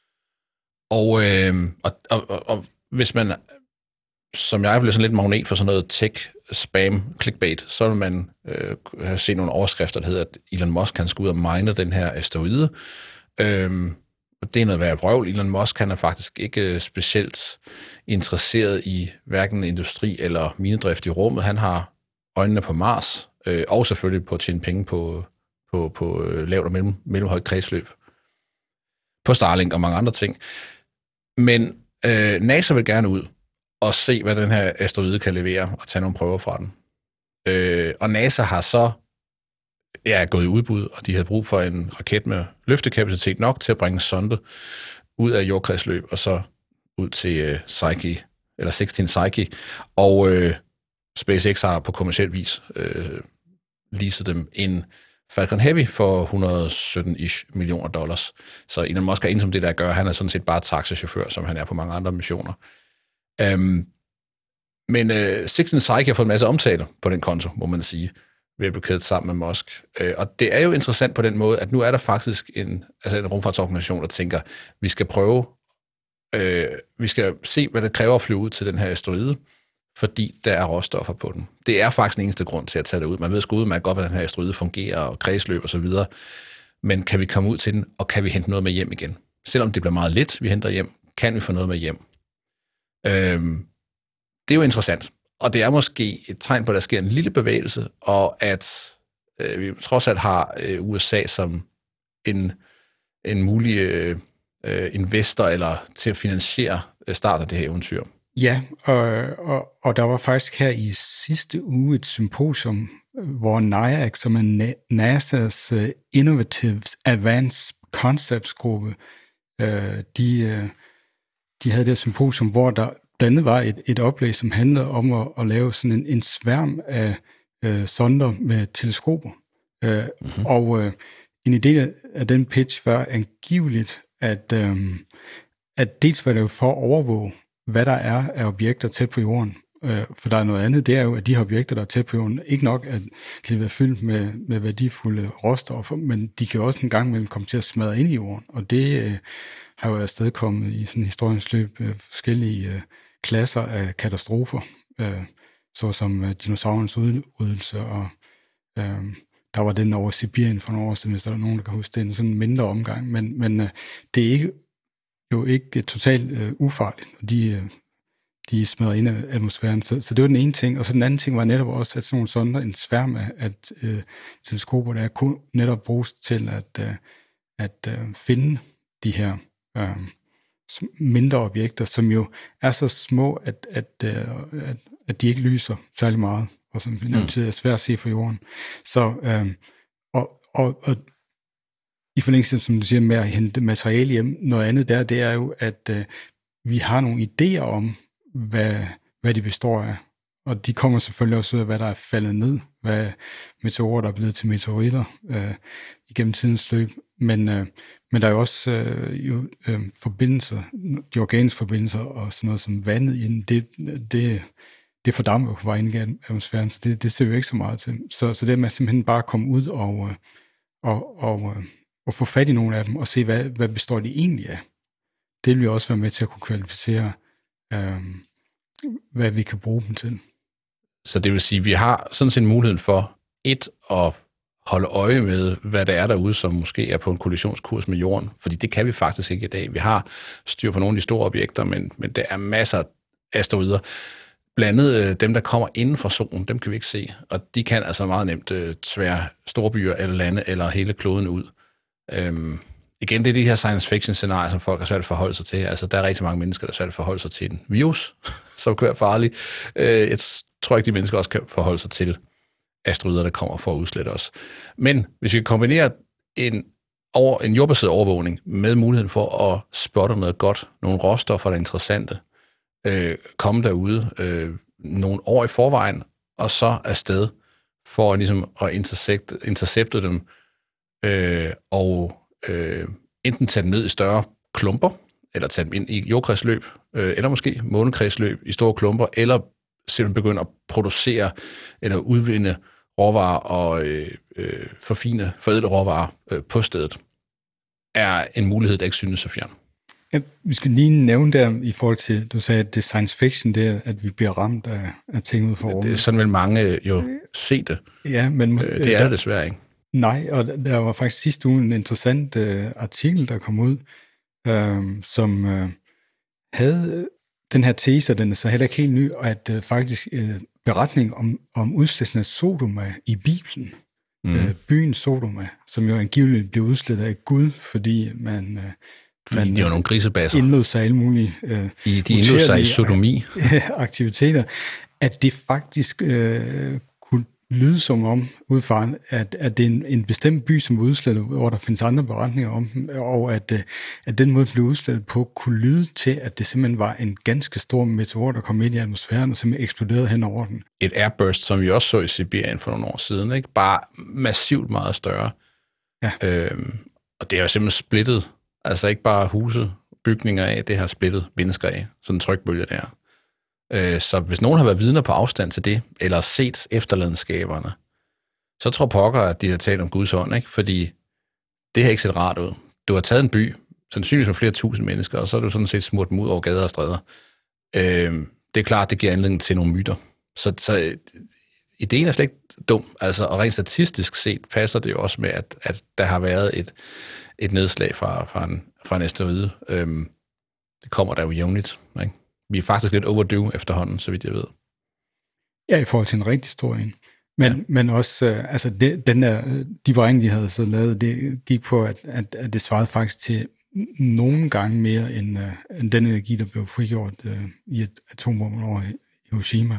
Og hvis man, som jeg bliver sådan lidt magnet for sådan noget tech, spam, clickbait, så vil man have set nogle overskrifter, der hedder, at Elon Musk kan skulle ud og mine den her asteroide. Det er noget værd vrøvl. Elon Musk han er faktisk ikke specielt interesseret i hverken industri eller minedrift i rummet. Han har øjnene på Mars, og selvfølgelig på at tjene penge på lavt og mellemhøjt kredsløb, på Starlink og mange andre ting. Men NASA vil gerne ud og se, hvad den her asteroide kan levere, og tage nogle prøver fra den. Og NASA har så gået i udbud, og de havde brug for en raket med løftekapacitet nok til at bringe sonde ud af jordkredsløb, og så ud til Psyche, eller 16 Psyche. Og SpaceX har på kommerciel vis leaset dem en Falcon Heavy for $117 millioner. Så Elon Musk er ensom det, der gør. Han er sådan set bare taxachauffør, som han er på mange andre missioner. Men 16 Psyche har fået en masse omtale på den konto, må man sige, ved at blive kædet sammen med Musk. Og det er jo interessant på den måde, at nu er der faktisk en rumfartsorganisation, der tænker, vi skal prøve, vi skal se, hvad det kræver at flyve ud til den her asteroide, fordi der er råstoffer på den. Det er faktisk den eneste grund til at tage det ud. Man ved sgu udmærket godt, hvordan den her asteroide fungerer, og kredsløb og så videre. Men kan vi komme ud til den, og kan vi hente noget med hjem igen? Selvom det bliver meget lidt, vi henter hjem, kan vi få noget med hjem? Det er jo interessant. Og det er måske et tegn på, at der sker en lille bevægelse, og at vi trods alt har USA som en mulig investor eller til at finansiere starten af det her eventyr. Ja, og der var faktisk her i sidste uge et symposium, hvor NIAC, som er NASA's Innovative Advanced Concepts gruppe, de havde det symposium, hvor der blandt andet var et oplæg, som handlede om at lave sådan en sværm af sonder med teleskoper. Og en idé af den pitch var angiveligt, at dels var det jo for at overvåge, hvad der er af objekter tæt på jorden. For der er noget andet, det er jo, at de her objekter, der er tæt på jorden, ikke nok kan de være fyldt med værdifulde råstoffer, men de kan også en gang imellem komme til at smadre ind i jorden. Og det har jo afstedkommet i sådan historiens løb forskellige klasser af katastrofer, såsom dinosaurens udryddelse, og der var den over Sibirien for nogle år siden, hvis der er nogen, der kan huske det, en sådan mindre omgang, men det er jo ikke totalt ufarligt, og de smadrer ind af atmosfæren. Så det var den ene ting, og så den anden ting var netop også, at sådan nogle sonder, en sværm af teleskoper, der kunne netop bruges til at finde de her mindre objekter, som jo er så små, at de ikke lyser særlig meget, og som er svært at se fra jorden. Så og i forlængelse, som du siger, med at hente materiale hjem, noget andet det er jo, at vi har nogle idéer om, hvad de består af. Og de kommer selvfølgelig også ud af, hvad der er faldet ned, hvad meteorer, der er blevet til meteoritter igennem tidens løb. Men der er jo også forbindelser, de organiske forbindelser og sådan noget som vandet i den, det fordamper på vej ind i atmosfæren, så det ser vi jo ikke så meget til. Så det med simpelthen bare at komme ud og få fat i nogle af dem, og se, hvad består de egentlig af. Det vil jo også være med til at kunne kvalificere, hvad vi kan bruge dem til. Så det vil sige, at vi har sådan set muligheden for at holde øje med, hvad der er derude, som måske er på en kollisionskurs med jorden. Fordi det kan vi faktisk ikke i dag. Vi har styr på nogle af de store objekter, men der er masser af asteroider. Blandt andet dem, der kommer inden for solen, dem kan vi ikke se. Og de kan altså meget nemt tvære store byer eller lande eller hele kloden ud. Igen, det er de her science fiction scenarier, som folk har svært at forholde sig til. Altså, der er rigtig mange mennesker, der er svært at forholde sig til en virus, som kan være farlig. Jeg tror ikke, de mennesker også kan forholde sig til asteroider, der kommer for at udslette os. Men hvis vi kan kombinere en jordbaseret overvågning med muligheden for at spotte noget godt, nogle råstoffer, der er interessante, komme derude nogle år i forvejen, og så afsted for ligesom at intercepte dem, og enten tage dem ned i større klumper, eller tage dem ind i jordkredsløb, eller måske månekredsløb i store klumper, eller simpelthen begynde at producere eller udvinde råvarer og forædle råvarer på stedet, er en mulighed, der ikke synes så fjern. Ja, vi skal lige nævne der i forhold til, du sagde, at det er science fiction, det er, at vi bliver ramt af ting ud for rummet. Det er sådan, vil mange jo se det. Ja, men det er det desværre ikke. Nej, og der var faktisk sidste uge en interessant artikel, der kom ud, som havde den her tese, den er så heller ikke helt ny, og at faktisk beretning om udslettelsen af Sodoma i Bibelen, byen Sodoma, som jo angiveligt blev udslettet af Gud, fordi man det var nogle grisebasser. Indlod sig alle mulige de indlod sig i sodomi. Aktiviteter, at det faktisk kunne lyde som om, udfaren, at det er en bestemt by, som er udslettet, hvor der findes andre beretninger om dem, og at den måde blev udslettet på, kunne lyde til, at det simpelthen var en ganske stor meteor, der kom ind i atmosfæren, og simpelthen eksploderede hen over den. Et airburst, som vi også så i Sibirien for nogle år siden, ikke? Bare massivt meget større. Ja. Og det er jo simpelthen splittet. Altså ikke bare huse, bygninger af, det har splittet mennesker af. Sådan en trykbølge der. Så hvis nogen har været vidner på afstand til det, eller set efterladenskaberne, så tror pokker, at de har talt om Guds hånd, ikke? Fordi det har ikke set rart ud. Du har taget en by, sandsynligvis med flere tusind mennesker, og så er du sådan set smurt dem ud over gader og stræder. Det er klart, det giver anledning til nogle myter. Så ideen er slet ikke dum. Altså, og rent statistisk set passer det jo også med, at der har været et nedslag fra en asteroide. Det kommer der jo jævnligt, ikke? Vi er faktisk lidt overdue efterhånden, så vidt jeg ved. Ja, i forhold til en rigtig stor en. Men også, altså de beregninger, de havde så lavet, det gik på, at det svarede faktisk til nogle gange mere end den energi, der blev frigjort i et atombombe over Hiroshima.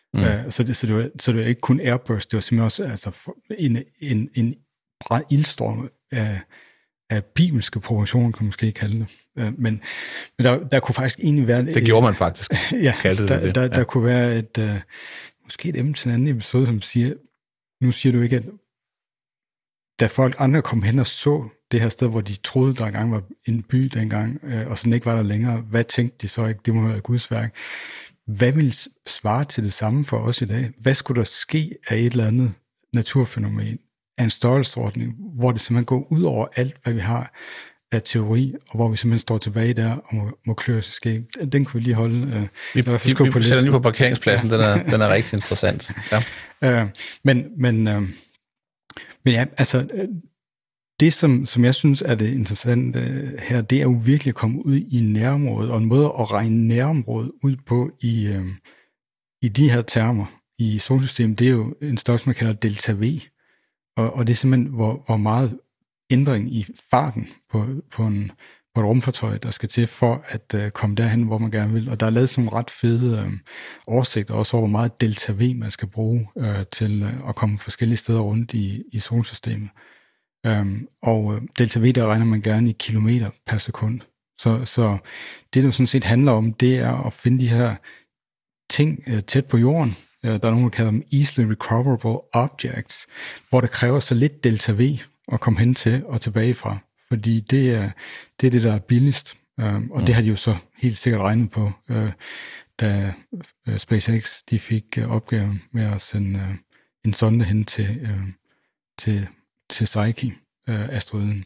Så det var ikke kun airburst, det var simpelthen også altså, en ildstorm af bibelske proportioner, kan man måske kalde det. Men der kunne faktisk egentlig være... Det gjorde man faktisk. Ja, der kunne være måske et emne til en anden episode, som siger, nu siger du ikke, at da folk andre kom hen og så det her sted, hvor de troede, der engang var en by dengang, og så den ikke var der længere, hvad tænkte de så ikke? Det må være Guds værk. Hvad vil svare til det samme for os i dag? Hvad skulle der ske af et eller andet naturfænomen, af en størrelsesordning, hvor det simpelthen går ud over alt, hvad vi har af teori, og hvor vi simpelthen står tilbage der og må klø os i skæb. Den kunne vi lige holde. Vi sætter lige på parkeringspladsen, ja. Den er rigtig interessant. Ja. Men ja, altså, det som jeg synes er det interessante her, det er jo virkelig at komme ud i nærområdet, og en måde at regne nærområdet ud på i de her termer i solsystemet, det er jo en størrelse, man kalder delta V. Og det er simpelthen, hvor meget ændring i farten på et rumfartøj, der skal til for at komme derhen, hvor man gerne vil. Og der er lavet sådan nogle ret fede oversigter også over, hvor meget delta V man skal bruge til at komme forskellige steder rundt i solsystemet. Og delta V, der regner man gerne i kilometer per sekund. Så det, der sådan set handler om, det er at finde de her ting tæt på jorden. Der er nogen, der kalder dem easily recoverable objects, hvor det kræver så lidt delta V at komme hen til og tilbage fra. Fordi det er det, der er billigst. Og det har de jo så helt sikkert regnet på, da SpaceX de fik opgaven med at sende en sonde hen til Psyche, asteroiden.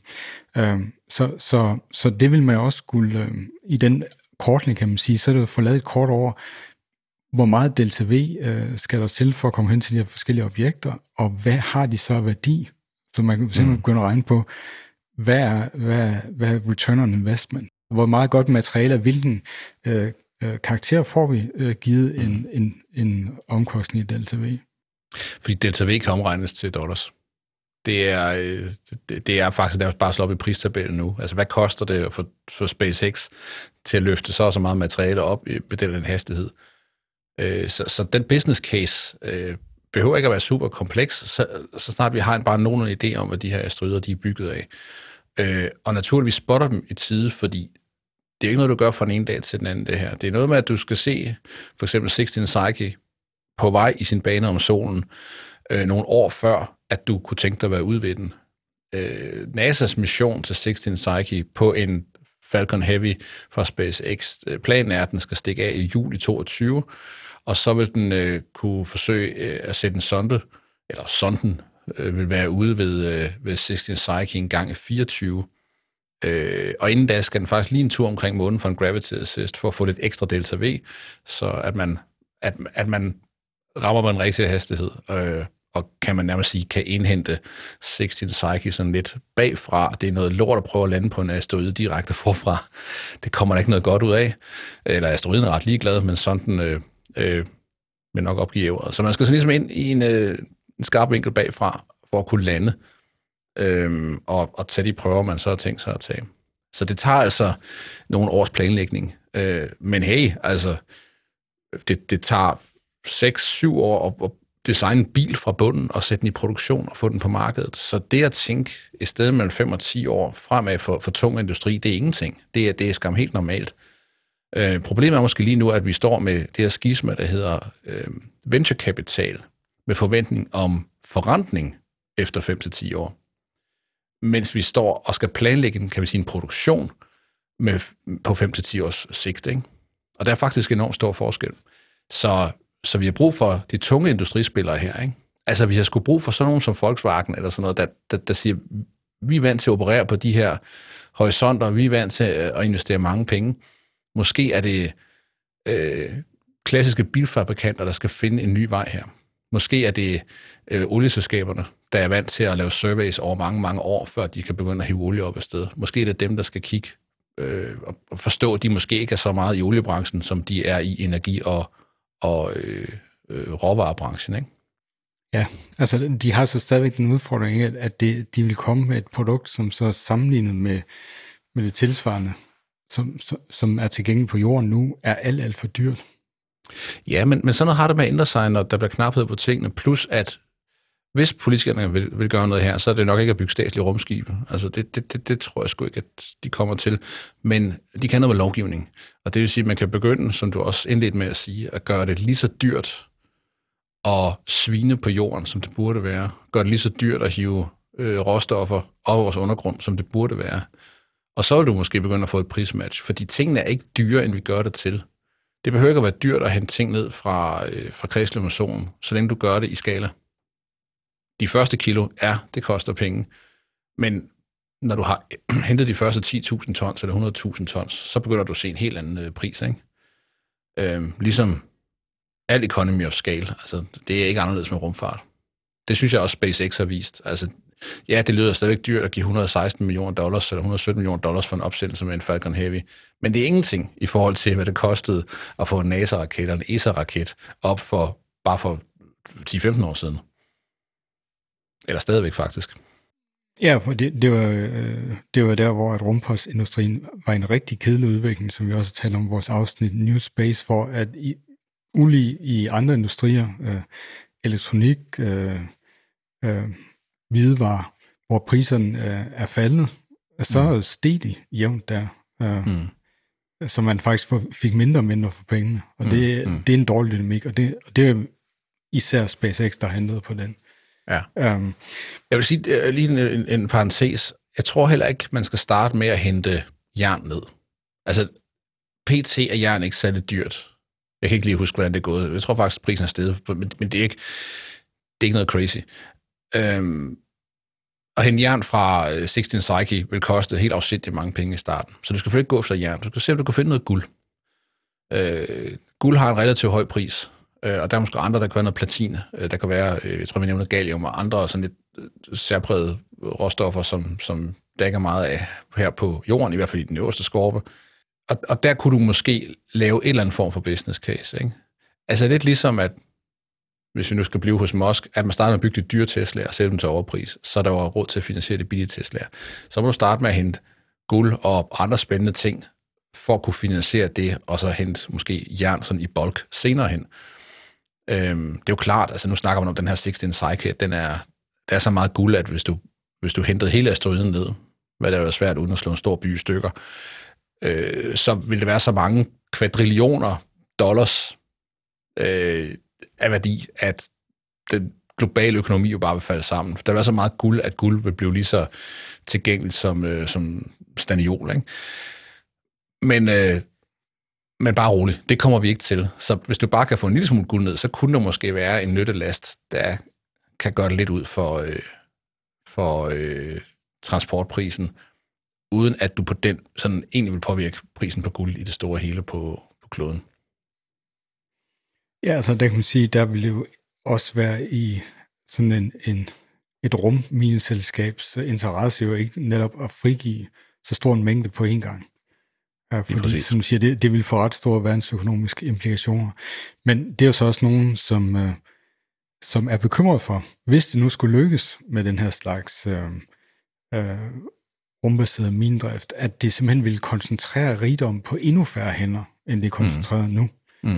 Så det vil man også skulle, i den kortning kan man sige, så er det få lavet et kort over, hvor meget delta V skal der til for at komme hen til de her forskellige objekter, og hvad har de så af værdi Så man kan simpelthen begynde at regne på, hvad er return on investment? Hvor meget godt materiale og hvilken karakter får vi givet en omkostning i delta V? Fordi delta V kan omregnes til dollars. Det er faktisk nærmest bare slå op i pristabellen nu. Altså, hvad koster det for SpaceX til at løfte så meget materiale op med den hastighed? Så den business case behøver ikke at være super kompleks, så snart vi har bare nogen idé om, hvad de her asteroider de er bygget af. Og naturligvis spotter dem i tide, fordi det er ikke noget, du gør fra den ene dag til den anden, det her. Det er noget med, at du skal se for eksempel 16 Psyche på vej i sin bane om solen nogle år før, at du kunne tænke dig at være ude ved den. NASA's mission til 16 Psyche på en Falcon Heavy fra SpaceX, planen er, at den skal stikke af i juli 2022, og så vil den kunne forsøge at sætte en sonde, eller sonden vil være ude ved 16 Psyche en gang i 24. Og inden da skal den faktisk lige en tur omkring månen for en gravity assist, for at få lidt ekstra delta V, så at man rammer med en rigtig hastighed, og kan man nærmest sige, kan indhente 16 Psyche sådan lidt bagfra. Det er noget lort at prøve at lande på en asteroide direkte forfra. Det kommer der ikke noget godt ud af. Eller asteroiden er ret ligeglad, men sådan vil nok opgive ævret. Så man skal så ligesom ind i en skarp vinkel bagfra, for at kunne lande, og tage de prøver, man så har tænkt sig at tage. Så det tager altså nogle års planlægning. Men hey, altså, det tager 6-7 år at designe en bil fra bunden og sætte den i produktion og få den på markedet. Så det at tænke i stedet mellem 5 og 10 år fremad for tung industri, det er ingenting. Det er skam helt normalt. Problemet er måske lige nu, at vi står med det her skisma, der hedder venturekapital, med forventning om forrentning efter 5-10 år. Mens vi står og skal planlægge en produktion på 5-10 års sigt. Ikke? Og der er faktisk enormt stor forskel. Så vi har brug for de tunge industrispillere her. Ikke? Altså, vi har sgu brug for sådan nogen som Volkswagen, eller sådan noget, der siger, vi er vant til at operere på de her horisonter, vi er vant til at investere mange penge. Måske er det klassiske bilfabrikanter, der skal finde en ny vej her. Måske er det olieselskaberne, der er vant til at lave surveys over mange, mange år, før de kan begynde at hive olie op af sted. Måske er det dem, der skal kigge og forstå, at de måske ikke er så meget i oliebranchen, som de er i energi- og råvarebranchen, ikke? Ja, altså de har så stadigvæk den udfordring, at de vil komme med et produkt, som så sammenlignet med det tilsvarende, som er tilgængeligt på jorden nu, er alt for dyrt. Ja, men sådan noget har det med at ændre sig, når der bliver knaphed på tingene, plus at hvis politikerne vil gøre noget her, så er det nok ikke at bygge statslige rumskibe. Altså det tror jeg sgu ikke, at de kommer til. Men de kan noget med lovgivning. Og det vil sige, at man kan begynde, som du også indledte med at sige, at gøre det lige så dyrt at svine på jorden, som det burde være. Gøre det lige så dyrt at hive råstoffer op i vores undergrund, som det burde være. Og så vil du måske begynde at få et prismatch, fordi tingene er ikke dyre, end vi gør det til. Det behøver ikke at være dyrt at hente ting ned fra kredsløb og solen, så længe du gør det i skala. De første kilo, det koster penge. Men når du har hentet de første 10.000 tons eller 100.000 tons, så begynder du at se en helt anden pris, ikke? Ligesom al economy of scale. Altså, det er ikke anderledes med rumfart. Det synes jeg også SpaceX har vist. Altså, ja, det lyder stadigvæk dyrt at give $116 million eller $117 million for en opsendelse med en Falcon Heavy. Men det er ingenting i forhold til, hvad det kostede at få en NASA-raket eller en ESA-raket op bare for 10-15 år siden. Eller stadigvæk faktisk. Ja, for det var der, hvor at rumfartsindustrien var en rigtig kedelig udvikling, som vi også talte om i vores afsnit New Space, for at ulige i andre industrier, elektronik, hvidevarer, hvor priserne er faldet, så steg de jævnt der. Så man faktisk fik mindre og mindre for pengene. Og det er en dårlig dynamik, og det er især SpaceX, der handlede på den. Ja. Jeg vil sige lige en parentes. Jeg tror heller ikke, man skal starte med at hente jern ned. Altså, PT er jern ikke særlig dyrt. Jeg kan ikke lige huske, hvordan det er gået. Jeg tror faktisk, prisen er steget, men det er ikke noget crazy. At hente jern fra 16 Psyche vil koste helt afsindigt mange penge i starten. Så du skal selvfølgelig ikke gå efter jern. Du skal se, om du kan finde noget guld. Guld har en relativt høj pris. Og der er måske andre, der kan være noget platin. Der kan være, jeg tror, vi nævner gallium og andre sådan lidt særpræget råstoffer, som der ikke er meget af her på jorden, i hvert fald i den øverste skorpe. Og der kunne du måske lave en eller anden form for business case, ikke? Altså lidt ligesom, at hvis vi nu skal blive hos Musk, at man starter med at bygge de dyre Teslaer og sælge dem til overpris, så der var råd til at finansiere de billige Teslaer. Så må du starte med at hente guld og andre spændende ting, for at kunne finansiere det, og så hente måske jern sådan i bulk senere hen. Det er jo klart, altså nu snakker man om den her 16 Psyche, der er så meget guld, at hvis du hentede hele asteroiden ned, hvad der er svært uden at slå en stor by i stykker, så vil det være så mange kvadrillioner dollars af værdi, at den globale økonomi jo bare vil falde sammen. Der vil være så meget guld, at guld vil blive lige så tilgængeligt som staniol, ikke? Men bare roligt, det kommer vi ikke til. Så hvis du bare kan få en lille smule guld ned, så kunne der måske være en nyttelast, der kan gøre det lidt ud for transportprisen, uden at du på den sådan egentlig vil påvirke prisen på guld i det store hele på kloden. Ja, altså der kan man sige, der vil jo også være i sådan et rummineselskabs interesse jo ikke netop at frigive så stor en mængde på en gang. Fordi, som du siger, det vil få ret store verdensøkonomiske implikationer. Men det er jo så også nogen, som er bekymret for, hvis det nu skulle lykkes med den her slags rumbaseret minedrift, at det simpelthen vil koncentrere rigdom på endnu færre hænder, end det er koncentreret nu.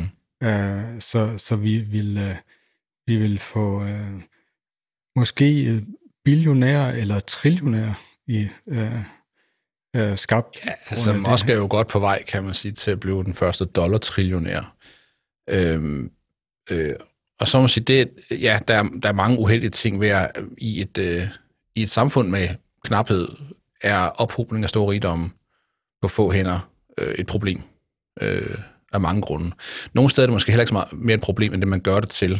Så vi vil få måske billionærer eller trillionærer i skabt. Ja, altså Musk er jo godt på vej, kan man sige, til at blive den første dollar-trillionær. Og så må man sige, der er mange uheldige ting ved at i et samfund med knaphed, er ophobning af store rigdomme på få hænder et problem af mange grunde. Nogle steder er det måske heller ikke så meget mere et problem, end det man gør det til.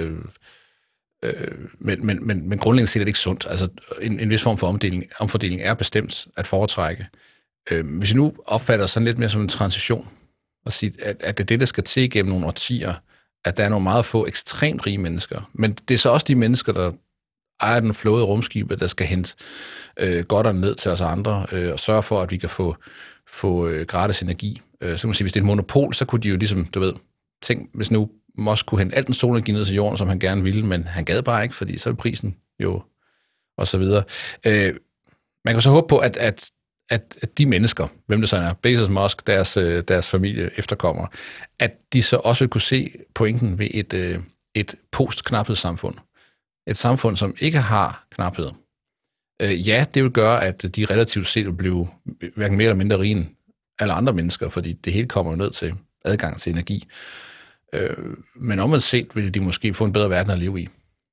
Men grundlæggende set er det ikke sundt. Altså en vis form for omfordeling er bestemt at foretrække. Hvis vi nu opfatter sådan lidt mere som en transition, og sige, at det er det, der skal til gennem nogle årtier, at der er nogle meget få ekstremt rige mennesker. Men det er så også de mennesker, der ejer den flåde rumskibet, der skal hente godterne ned til os andre, og sørge for, at vi kan få gratis energi. Så kan man sige, hvis det er et monopol, så kunne de jo ligesom, du ved, tænk, hvis nu Musk kunne hente alt den solenergi ned til jorden, som han gerne ville, men han gad bare ikke, fordi så er prisen jo, og så videre. Man kan så håbe på, at de mennesker, hvem det så er, Bezos, Musk, deres familie, efterkommere, at de så også vil kunne se pointen ved et post-knaphedssamfund. Et samfund, som ikke har knaphed. Ja, det vil gøre, at de relativt set vil blive hverken mere eller mindre rige end alle andre mennesker, fordi det hele kommer jo ned til adgang til energi. Men omvendt set vil de måske få en bedre verden at leve i.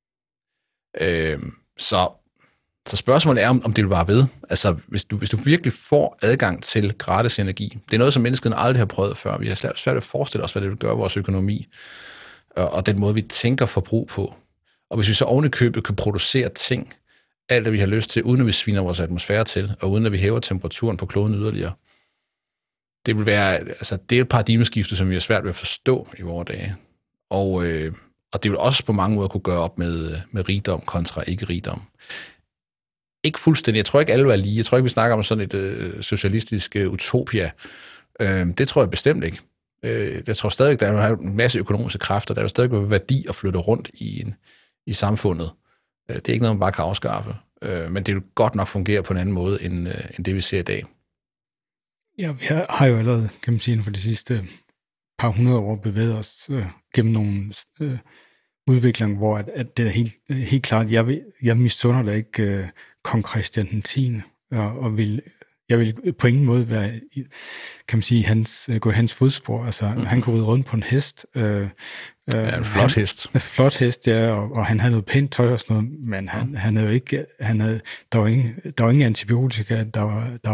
Så spørgsmålet er, om det vil være ved. Altså, hvis du virkelig får adgang til gratis energi, det er noget, som menneskene aldrig har prøvet før. Vi har svært ved at forestille os, hvad det vil gøre vores økonomi, og den måde, vi tænker forbrug på. Og hvis vi så oven i købet kan producere ting, alt det vi har lyst til, uden at vi sviner vores atmosfære til, og uden at vi hæver temperaturen på kloden yderligere, det vil være, altså det er et paradigmeskifte, som vi har svært ved at forstå i vores dage. Og det vil også på mange måder kunne gøre op med rigdom kontra ikke-rigdom. Ikke fuldstændig. Jeg tror ikke, alle vil være lige. Jeg tror ikke, vi snakker om sådan et socialistisk utopia. Det tror jeg bestemt ikke. Jeg tror stadig, der er en masse økonomiske kræfter. Der er stadig værdi at flytte rundt i samfundet. Det er ikke noget, man bare kan afskaffe. Men det vil godt nok fungere på en anden måde, end det, vi ser i dag. Ja, vi har jo allerede, kan man sige, inden for de sidste par hundrede år bevæget os gennem nogle udviklinger, hvor at det er helt klart, jeg misunder da ikke kong Christian den 10. Og jeg vil på ingen måde være, kan man sige, gå i hans fodspor. Altså, han kunne ride rundt på en hest. En flot hest. En flot hest, ja, og han havde noget pænt tøj og sådan noget, men han havde jo ikke, der var ingen antibiotika, der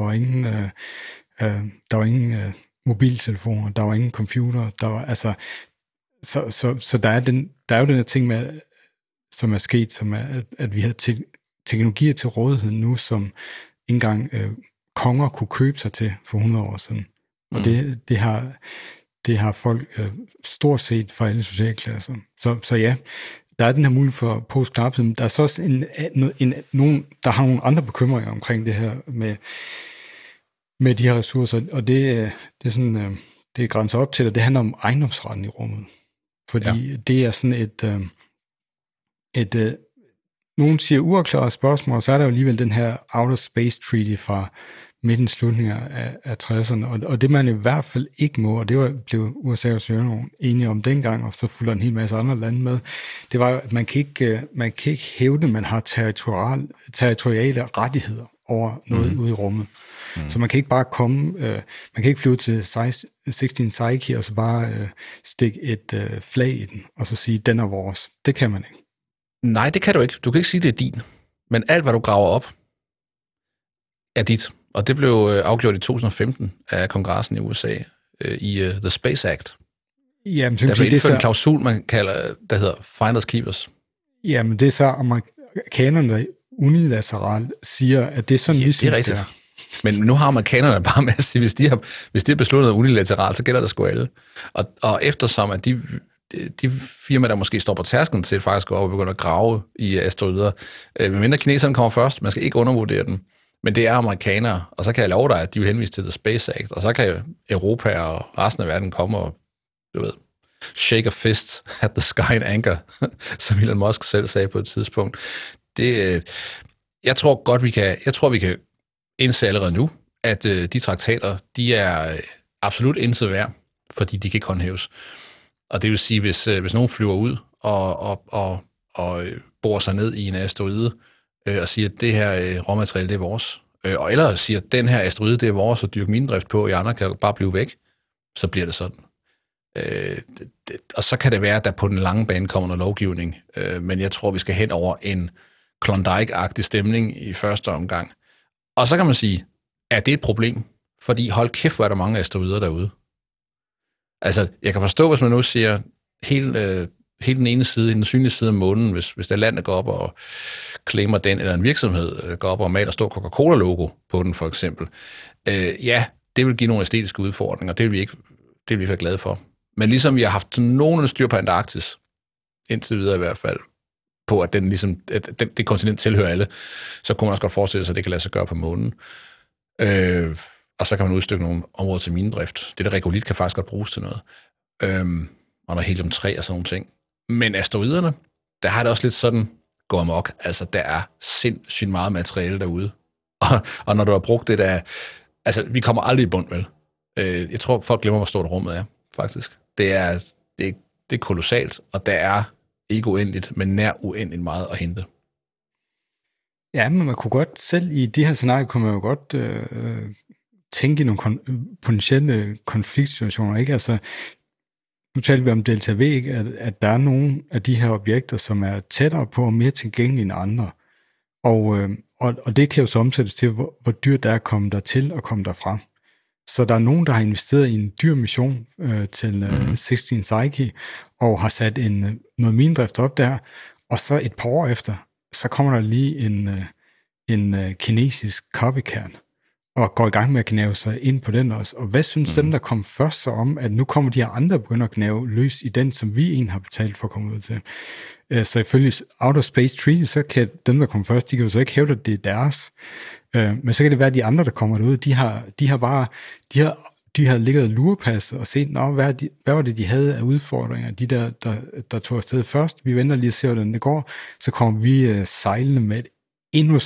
var ingen mobiltelefoner, der var ingen computer, der var, altså, så der er jo den her ting med, som er sket, som er, at vi har teknologier til rådighed nu, som ikke engang konger kunne købe sig til for 100 år siden. Og det har folk stort set fra alle sociale klasser. Så ja, der er den her mulighed for post-knaphed, men der er så også nogen, der har nogle andre bekymringer omkring det her med de her ressourcer, og det er sådan, det grænser op til, at det handler om ejendomsretten i rummet. Fordi det er sådan nogen siger uafklarede spørgsmål, og så er der jo alligevel den her Outer Space Treaty fra midten slutninger af 60'erne, og det man i hvert fald ikke må, og det blev USA og Sovjetunionen enige om dengang, og så fulgte en hel masse andre lande med, det var jo, at man kan ikke hævde, at man har territoriale rettigheder over noget ude i rummet. Så man kan ikke bare komme, man kan ikke flyve til 16 Psyche og så bare stikke et flag i den, og så sige, den er vores. Det kan man ikke. Nej, det kan du ikke. Du kan ikke sige, det er din. Men alt, hvad du graver op, er dit. Og det blev afgjort i 2015 af kongressen i USA i The Space Act. Jamen, så der blev indført en klausul, man kalder, der hedder Finders Keepers. Jamen, det er så amerikanerne, der unilateralt siger, at det er sådan, vi synes, det er. Men nu har amerikanerne bare med at sige, hvis de har besluttet noget unilateralt, så gælder det sgu alle. Og eftersom at de firmaer, der måske står på tærsklen til faktisk går op og begynder at grave i asteroider, medmindre kineserne kommer først, man skal ikke undervurdere dem, men det er amerikanere, og så kan jeg love dig, at de vil henvise til The Space Act, og så kan Europa og resten af verden komme og, du ved, shake a fist at the sky and anchor, som Elon Musk selv sagde på et tidspunkt. Jeg tror, vi kan indse allerede nu, at de traktater, de er absolut intet værd, fordi de kan ikke håndhæves. Og det vil sige, hvis nogen flyver ud og borer sig ned i en asteroide og siger, at det her råmateriale, det er vores, eller siger, at den her asteroide, det er vores, og dyrke minedrift på, og I andre kan bare blive væk, så bliver det sådan. Og så kan det være, at der på den lange bane kommer noget lovgivning, men jeg tror, vi skal hen over en Klondike-agtig stemning i første omgang. Og så kan man sige, er det et problem? Fordi hold kæft, hvor er der mange asteroider derude. Altså, jeg kan forstå, hvis man nu siger, hele den ene side, den synlige side af månen, hvis der land, der går op og claimer den, eller en virksomhed går op og maler stor Coca-Cola-logo på den, for eksempel. Ja, det vil give nogle æstetiske udfordringer, det vil vi ikke være glade for. Men ligesom vi har haft nogenlunde styr på Antarktis, indtil videre i hvert fald, på at den ligesom, at det kontinent tilhører alle, så kunne man også godt forestille sig, at det kan lade sig gøre på månen. Og så kan man udstykke nogle områder til minedrift. Det der regolit kan faktisk godt bruges til noget. Og noget helium-3 og sådan nogle ting. Men asteroiderne, der har det også lidt sådan, gå amok. Altså, der er sindssygt meget materiale derude. Og når du har brugt det der, altså, vi kommer aldrig i bund, vel? Jeg tror, folk glemmer, hvor stort rummet er, faktisk. Det er kolossalt, og der er ikke uendeligt, men nær uendeligt meget at hente. Ja, men man kunne godt, selv i de her scenarier, kunne man jo godt tænke i nogle potentielle konfliktsituationer, ikke? Altså, nu talte vi om Delta V, ikke? At der er nogle af de her objekter, som er tættere på og mere tilgængelige end andre. Og det kan jo så omsættes til, hvor dyrt det er at komme dertil og komme derfra. Så der er nogen, der har investeret i en dyr mission til 16 Psyche, og har sat noget minedrift op der, og så et par år efter, så kommer der lige en kinesisk copycat, og går i gang med at gnave sig ind på den også. Og hvad synes dem, der kom først så om, at nu kommer de her andre begynder at gnave løs i den, som vi egentlig har betalt for at komme ud til? Så ifølge Outer Space Treaty, så kan dem, der kom først, de kan jo så ikke hævde, at det er deres. Men så kan det være, at de andre, der kommer derud, de har ligget og lurepasset og set, hvad var det, de havde af udfordringer, de der tog afsted først. Vi venter lige og ser, hvordan det går. Så kommer vi sejlende med et endnu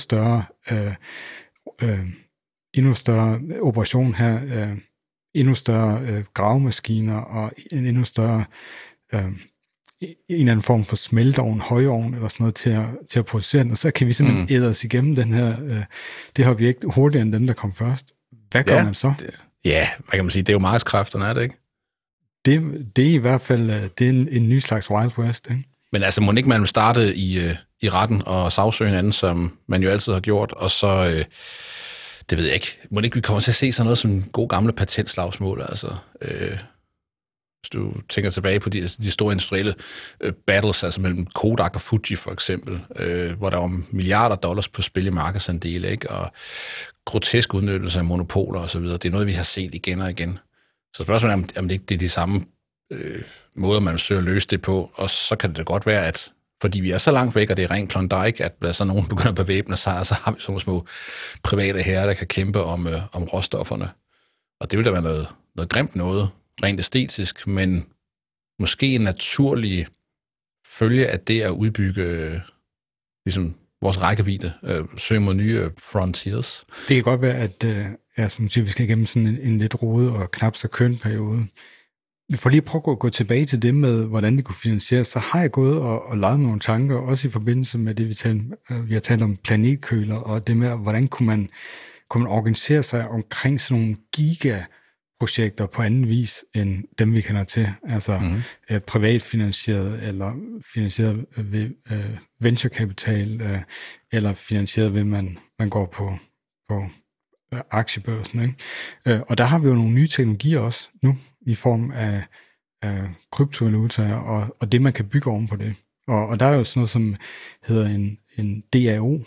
større operation her, endnu større gravemaskiner og en endnu større en eller anden form for smeltovn, højovn eller sådan noget til at producere den, og så kan vi simpelthen æde os igennem det her objekt hurtigere end dem, der kom først. Hvad gør man så? Hvad kan man sige? Det er jo markedskræfterne, er det ikke? Det er i hvert fald det er en ny slags Wild West, ikke? Men altså, må ikke man starte i retten og sagsøge hinanden, som man jo altid har gjort, og så, det ved jeg ikke, må ikke vi kommer til at se sådan noget som god gamle patentslagsmål, altså, hvis du tænker tilbage på de store industrielle battles, altså mellem Kodak og Fuji for eksempel, hvor der var milliarder dollars på spil i markedsandele, ikke? Og grotesk udnyttelse af monopoler osv. Det er noget, vi har set igen og igen. Så spørgsmålet er, om det ikke er de samme måder, man søger at løse det på, og så kan det da godt være, at Fordi vi er så langt væk, og det er rent Klondike, at hvis så nogen begynder at bevæbne sig, så har vi sådan nogle små private herrer, der kan kæmpe om råstofferne. Og det vil da være noget grimt noget, rent æstetisk, men måske en naturlig følge af det at udbygge ligesom vores rækkevidde, søge mod nye frontiers. Det kan godt være, at som siger, vi skal igennem sådan en lidt rodet og knap så køn periode. For lige at prøve at gå tilbage til det med, hvordan det kunne finansieres, så har jeg gået og lavet nogle tanker, også i forbindelse med det, vi har talt om planetkøler, og det med, hvordan kunne man organisere sig omkring sådan nogle gigaprojekter på anden vis, end dem, vi kender til. Altså privatfinansieret, eller finansieret ved venturekapital, eller finansieret ved, man går på aktiebørsen. Ikke? Og der har vi jo nogle nye teknologier også nu, i form af kryptovalutaer, og det, man kan bygge oven på det. Og der er jo sådan noget, som hedder en DAO,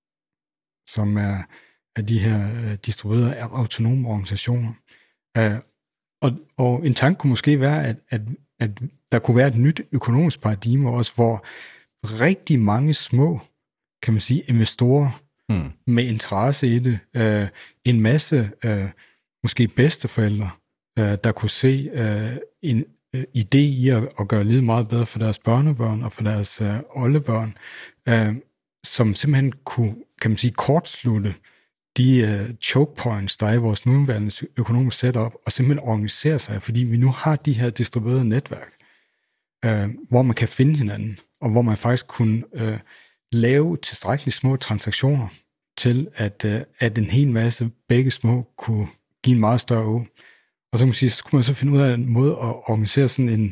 som er de her distribuerede autonome organisationer. Og en tanke kunne måske være, at der kunne være et nyt økonomisk paradigme også, hvor rigtig mange små, kan man sige, investorer med interesse i det, en masse måske bedsteforældre, der kunne se en idé i at gøre livet meget bedre for deres børnebørn og for deres oldebørn, som simpelthen kunne, kan man sige, kortslutte de choke points, der er i vores nuværende økonomiske setup, og simpelthen organisere sig, fordi vi nu har de her distribuerede netværk, hvor man kan finde hinanden, og hvor man faktisk kunne lave tilstrækkeligt små transaktioner til, at en hel masse begge små kunne give en meget større å. Og så kan man sige, så kunne man så finde ud af en måde at organisere sådan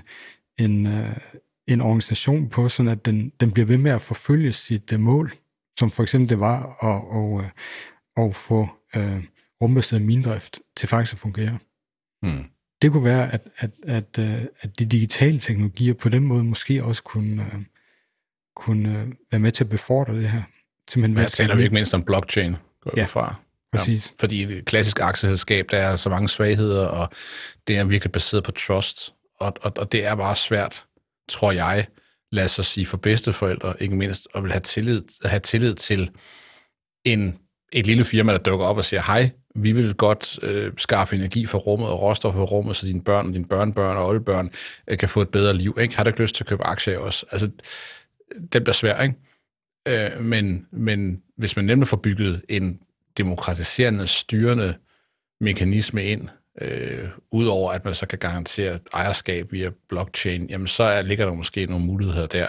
en organisation på, sådan at den bliver ved med at forfølge sit mål, som for eksempel det var at få rumbaseret mindrift til faktisk at fungere. Det kunne være, at de digitale teknologier på den måde måske også kunne være med til at befordre det her. Men jeg taler vi ikke mindst om blockchain, går jeg fra. Præcis. Ja, fordi et klassisk aktieselskab, der er så mange svagheder, og det er virkelig baseret på trust, og det er bare svært, tror jeg, lad os sige for bedsteforældre, ikke mindst, og vil have tillid til et lille firma, der dukker op og siger, hej, vi vil godt skaffe energi for rummet og råstoffer for rummet, så dine børn, dine børnebørn og oldebørn kan få et bedre liv. Ikke? Har du ikke lyst til at købe aktier også? Altså, det bliver svært, ikke? Men hvis man nemlig får bygget en demokratiserende, styrende mekanisme ind, udover at man så kan garantere ejerskab via blockchain, jamen så ligger der måske nogle muligheder der.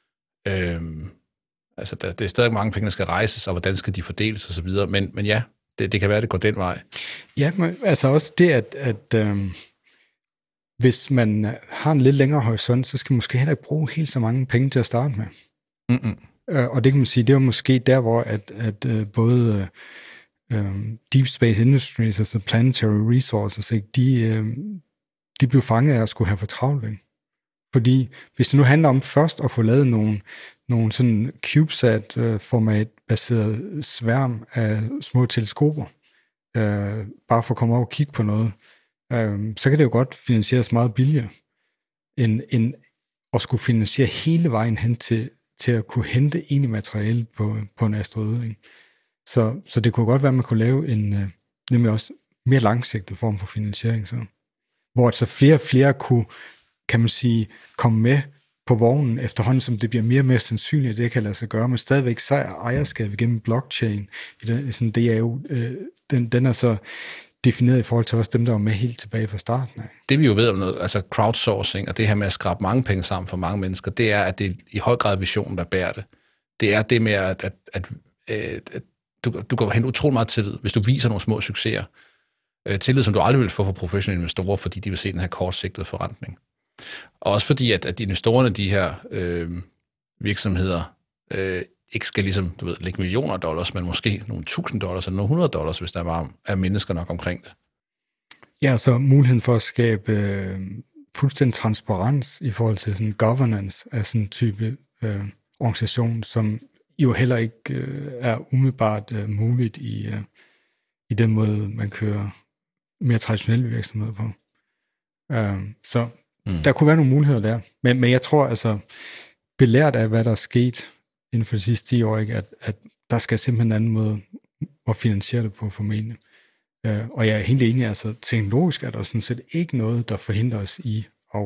Altså, det er stadig mange penge, der skal rejses, og hvordan skal de fordeles og så videre, men ja, det kan være, det går den vej. Ja, men altså også det, at hvis man har en lidt længere horisont, så skal man måske heller ikke bruge helt så mange penge til at starte med. Og det kan man sige, det er måske der, hvor at både Deep Space Industries, altså Planetary Resources, ikke, de blev fanget af at skulle have for travlt. Ikke? Fordi hvis det nu handler om først at få lavet nogle sådan CubeSat-format-baseret sværm af små teleskoper, bare for at komme over og kigge på noget, så kan det jo godt finansieres meget billigere, end at skulle finansiere hele vejen hen til at kunne hente egentlig materiale på en asteroide. Ikke? Så det kunne godt være, at man kunne lave en nemlig også mere langsigtet form for finansiering, så. Hvor så flere og flere kunne, kan man sige, komme med på vognen efterhånden, som det bliver mere og mere sandsynligt, at det kan lade sig gøre, men stadigvæk så er ejerskab gennem blockchain, sådan DAO, den er så defineret i forhold til også dem, der var med helt tilbage fra starten af. Det vi jo ved om noget, altså crowdsourcing, og det her med at skrabe mange penge sammen for mange mennesker, det er, at det er i høj grad visionen, der bærer det. Det er det med, at du kan hente utrolig meget tillid, hvis du viser nogle små succeser. Tillid, som du aldrig vil få fra professionelle investorer, fordi de vil se den her kortsigtede forrentning. Og også fordi, at investorerne, de her virksomheder, ikke skal ligesom, lægge millioner af dollars, men måske nogle $1,000 eller nogle $100, hvis der er mennesker nok omkring det. Ja, så muligheden for at skabe fuldstændig transparens i forhold til sådan governance af sådan en type organisation, som jo heller ikke er umiddelbart muligt i den måde, man kører mere traditionelle virksomheder på. Så der kunne være nogle muligheder der. Men jeg tror altså, belært af, hvad der er sket inden for de sidste 10 år, ikke? At der skal simpelthen en anden måde at finansiere det på formentlig. Og jeg er helt enig, altså teknologisk er der sådan set ikke noget, der forhindrer os i at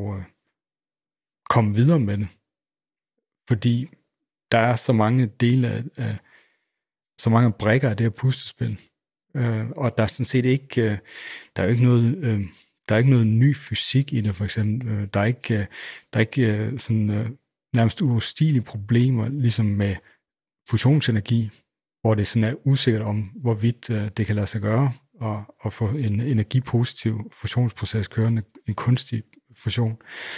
komme videre med det. Fordi der er så mange dele af så mange brikker af det her puslespil. Og der er sådan set ikke, der er ikke noget ny fysik i det, for eksempel. Der er ikke sådan nærmest uoverstigelige problemer, ligesom med fusionsenergi, hvor det sådan er usikkert om, hvorvidt det kan lade sig gøre, og få en energipositiv fusionsproces kørende, en kunstig fusion.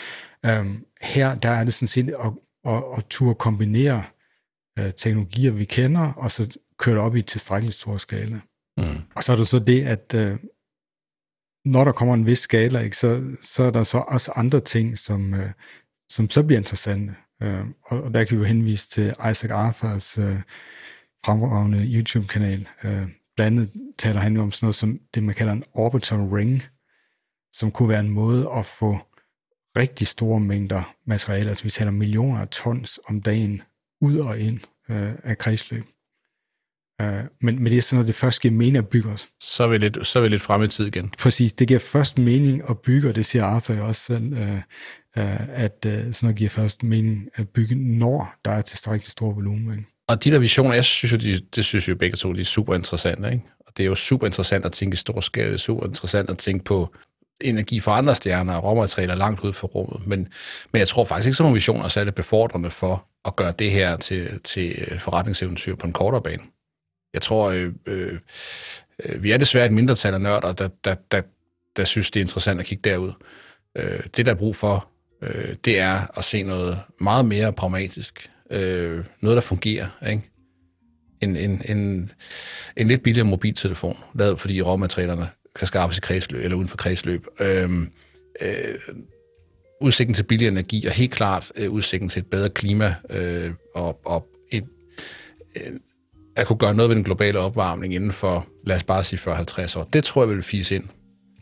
Her, der er det sådan set at turde kombinere teknologier, vi kender, og så køre det op i et tilstrækkeligt stor skala. Og så er det så det, at når der kommer en vis skala, ikke, så er der så også andre ting, som så bliver interessante. Og der kan vi jo henvise til Isaac Arthurs fremragende YouTube-kanal. Blandt andet taler han jo om sådan noget som det, man kalder en orbital ring, som kunne være en måde at få rigtig store mængder materiale, altså vi taler millioner af tons om dagen, ud og ind af kredsløb. Men det er sådan noget, det først giver mening at bygge os. Så er vi lidt frem i tid igen. Præcis, det giver først mening at bygge, og det siger Arthur jo også selv, at sådan noget giver først mening at bygge, når der er tilstrækkeligt stor volumen. Og de der visioner, jeg synes jo, det synes jo begge to, de er super interessante, ikke? Og det er jo super interessant at tænke i stor skala, det er super interessant at tænke på energi fra andre stjerner og råmaterialer langt ud for rummet. Men jeg tror faktisk ikke, sådan nogle visioner er særligt befordrende for at gøre det her til forretningseventyr på en kortere bane. Jeg tror, vi er desværre et mindretal af nørder, der synes, det er interessant at kigge derud. Det, der er brug for, det er at se noget meget mere pragmatisk. Noget, der fungerer, ikke? En lidt billigere mobiltelefon, lavet fordi råmaterialerne kan skabes i kredsløb, eller uden for kredsløb. Udsigten til billig energi, og helt klart udsigten til et bedre klima, og at kunne gøre noget ved den globale opvarmning inden for, lad os bare sige 40-50 år. Det tror jeg vil fise ind.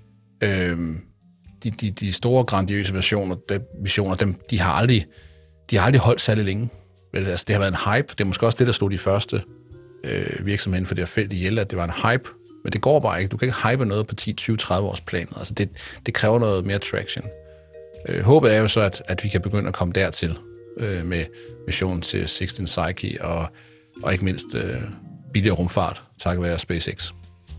De store, grandiøse visioner, de har aldrig holdt særlig længe. Altså, det har været en hype. Det er måske også det, der slog de første virksomheder inden for det her felt ihjel, at det var en hype. Men det går bare ikke. Du kan ikke hype noget på 10, 20, 30 års planer. Altså, det kræver noget mere traction. Håbet er jo så, at vi kan begynde at komme dertil med missionen til 16 Psyche og ikke mindst billigere rumfart, takket være SpaceX.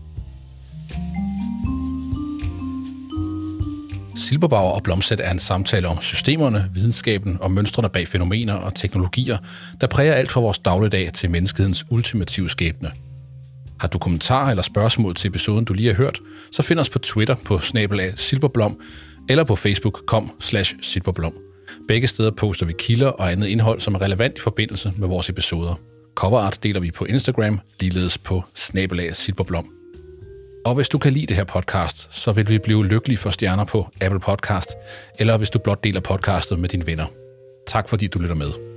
Silberbauer og Blomstedt er en samtale om systemerne, videnskaben og mønstrene bag fænomener og teknologier, der præger alt fra vores dagligdag til menneskehedens ultimative skæbne. Har du kommentarer eller spørgsmål til episoden, du lige har hørt, så find os på Twitter på @silberblom eller på facebook.com/silberblom. Begge steder poster vi kilder og andet indhold, som er relevant i forbindelse med vores episoder. Coverart deler vi på Instagram, ligeledes på @silberblom. Og hvis du kan lide det her podcast, så vil vi blive lykkelige for stjerner på Apple Podcast, eller hvis du blot deler podcastet med dine venner. Tak fordi du lytter med.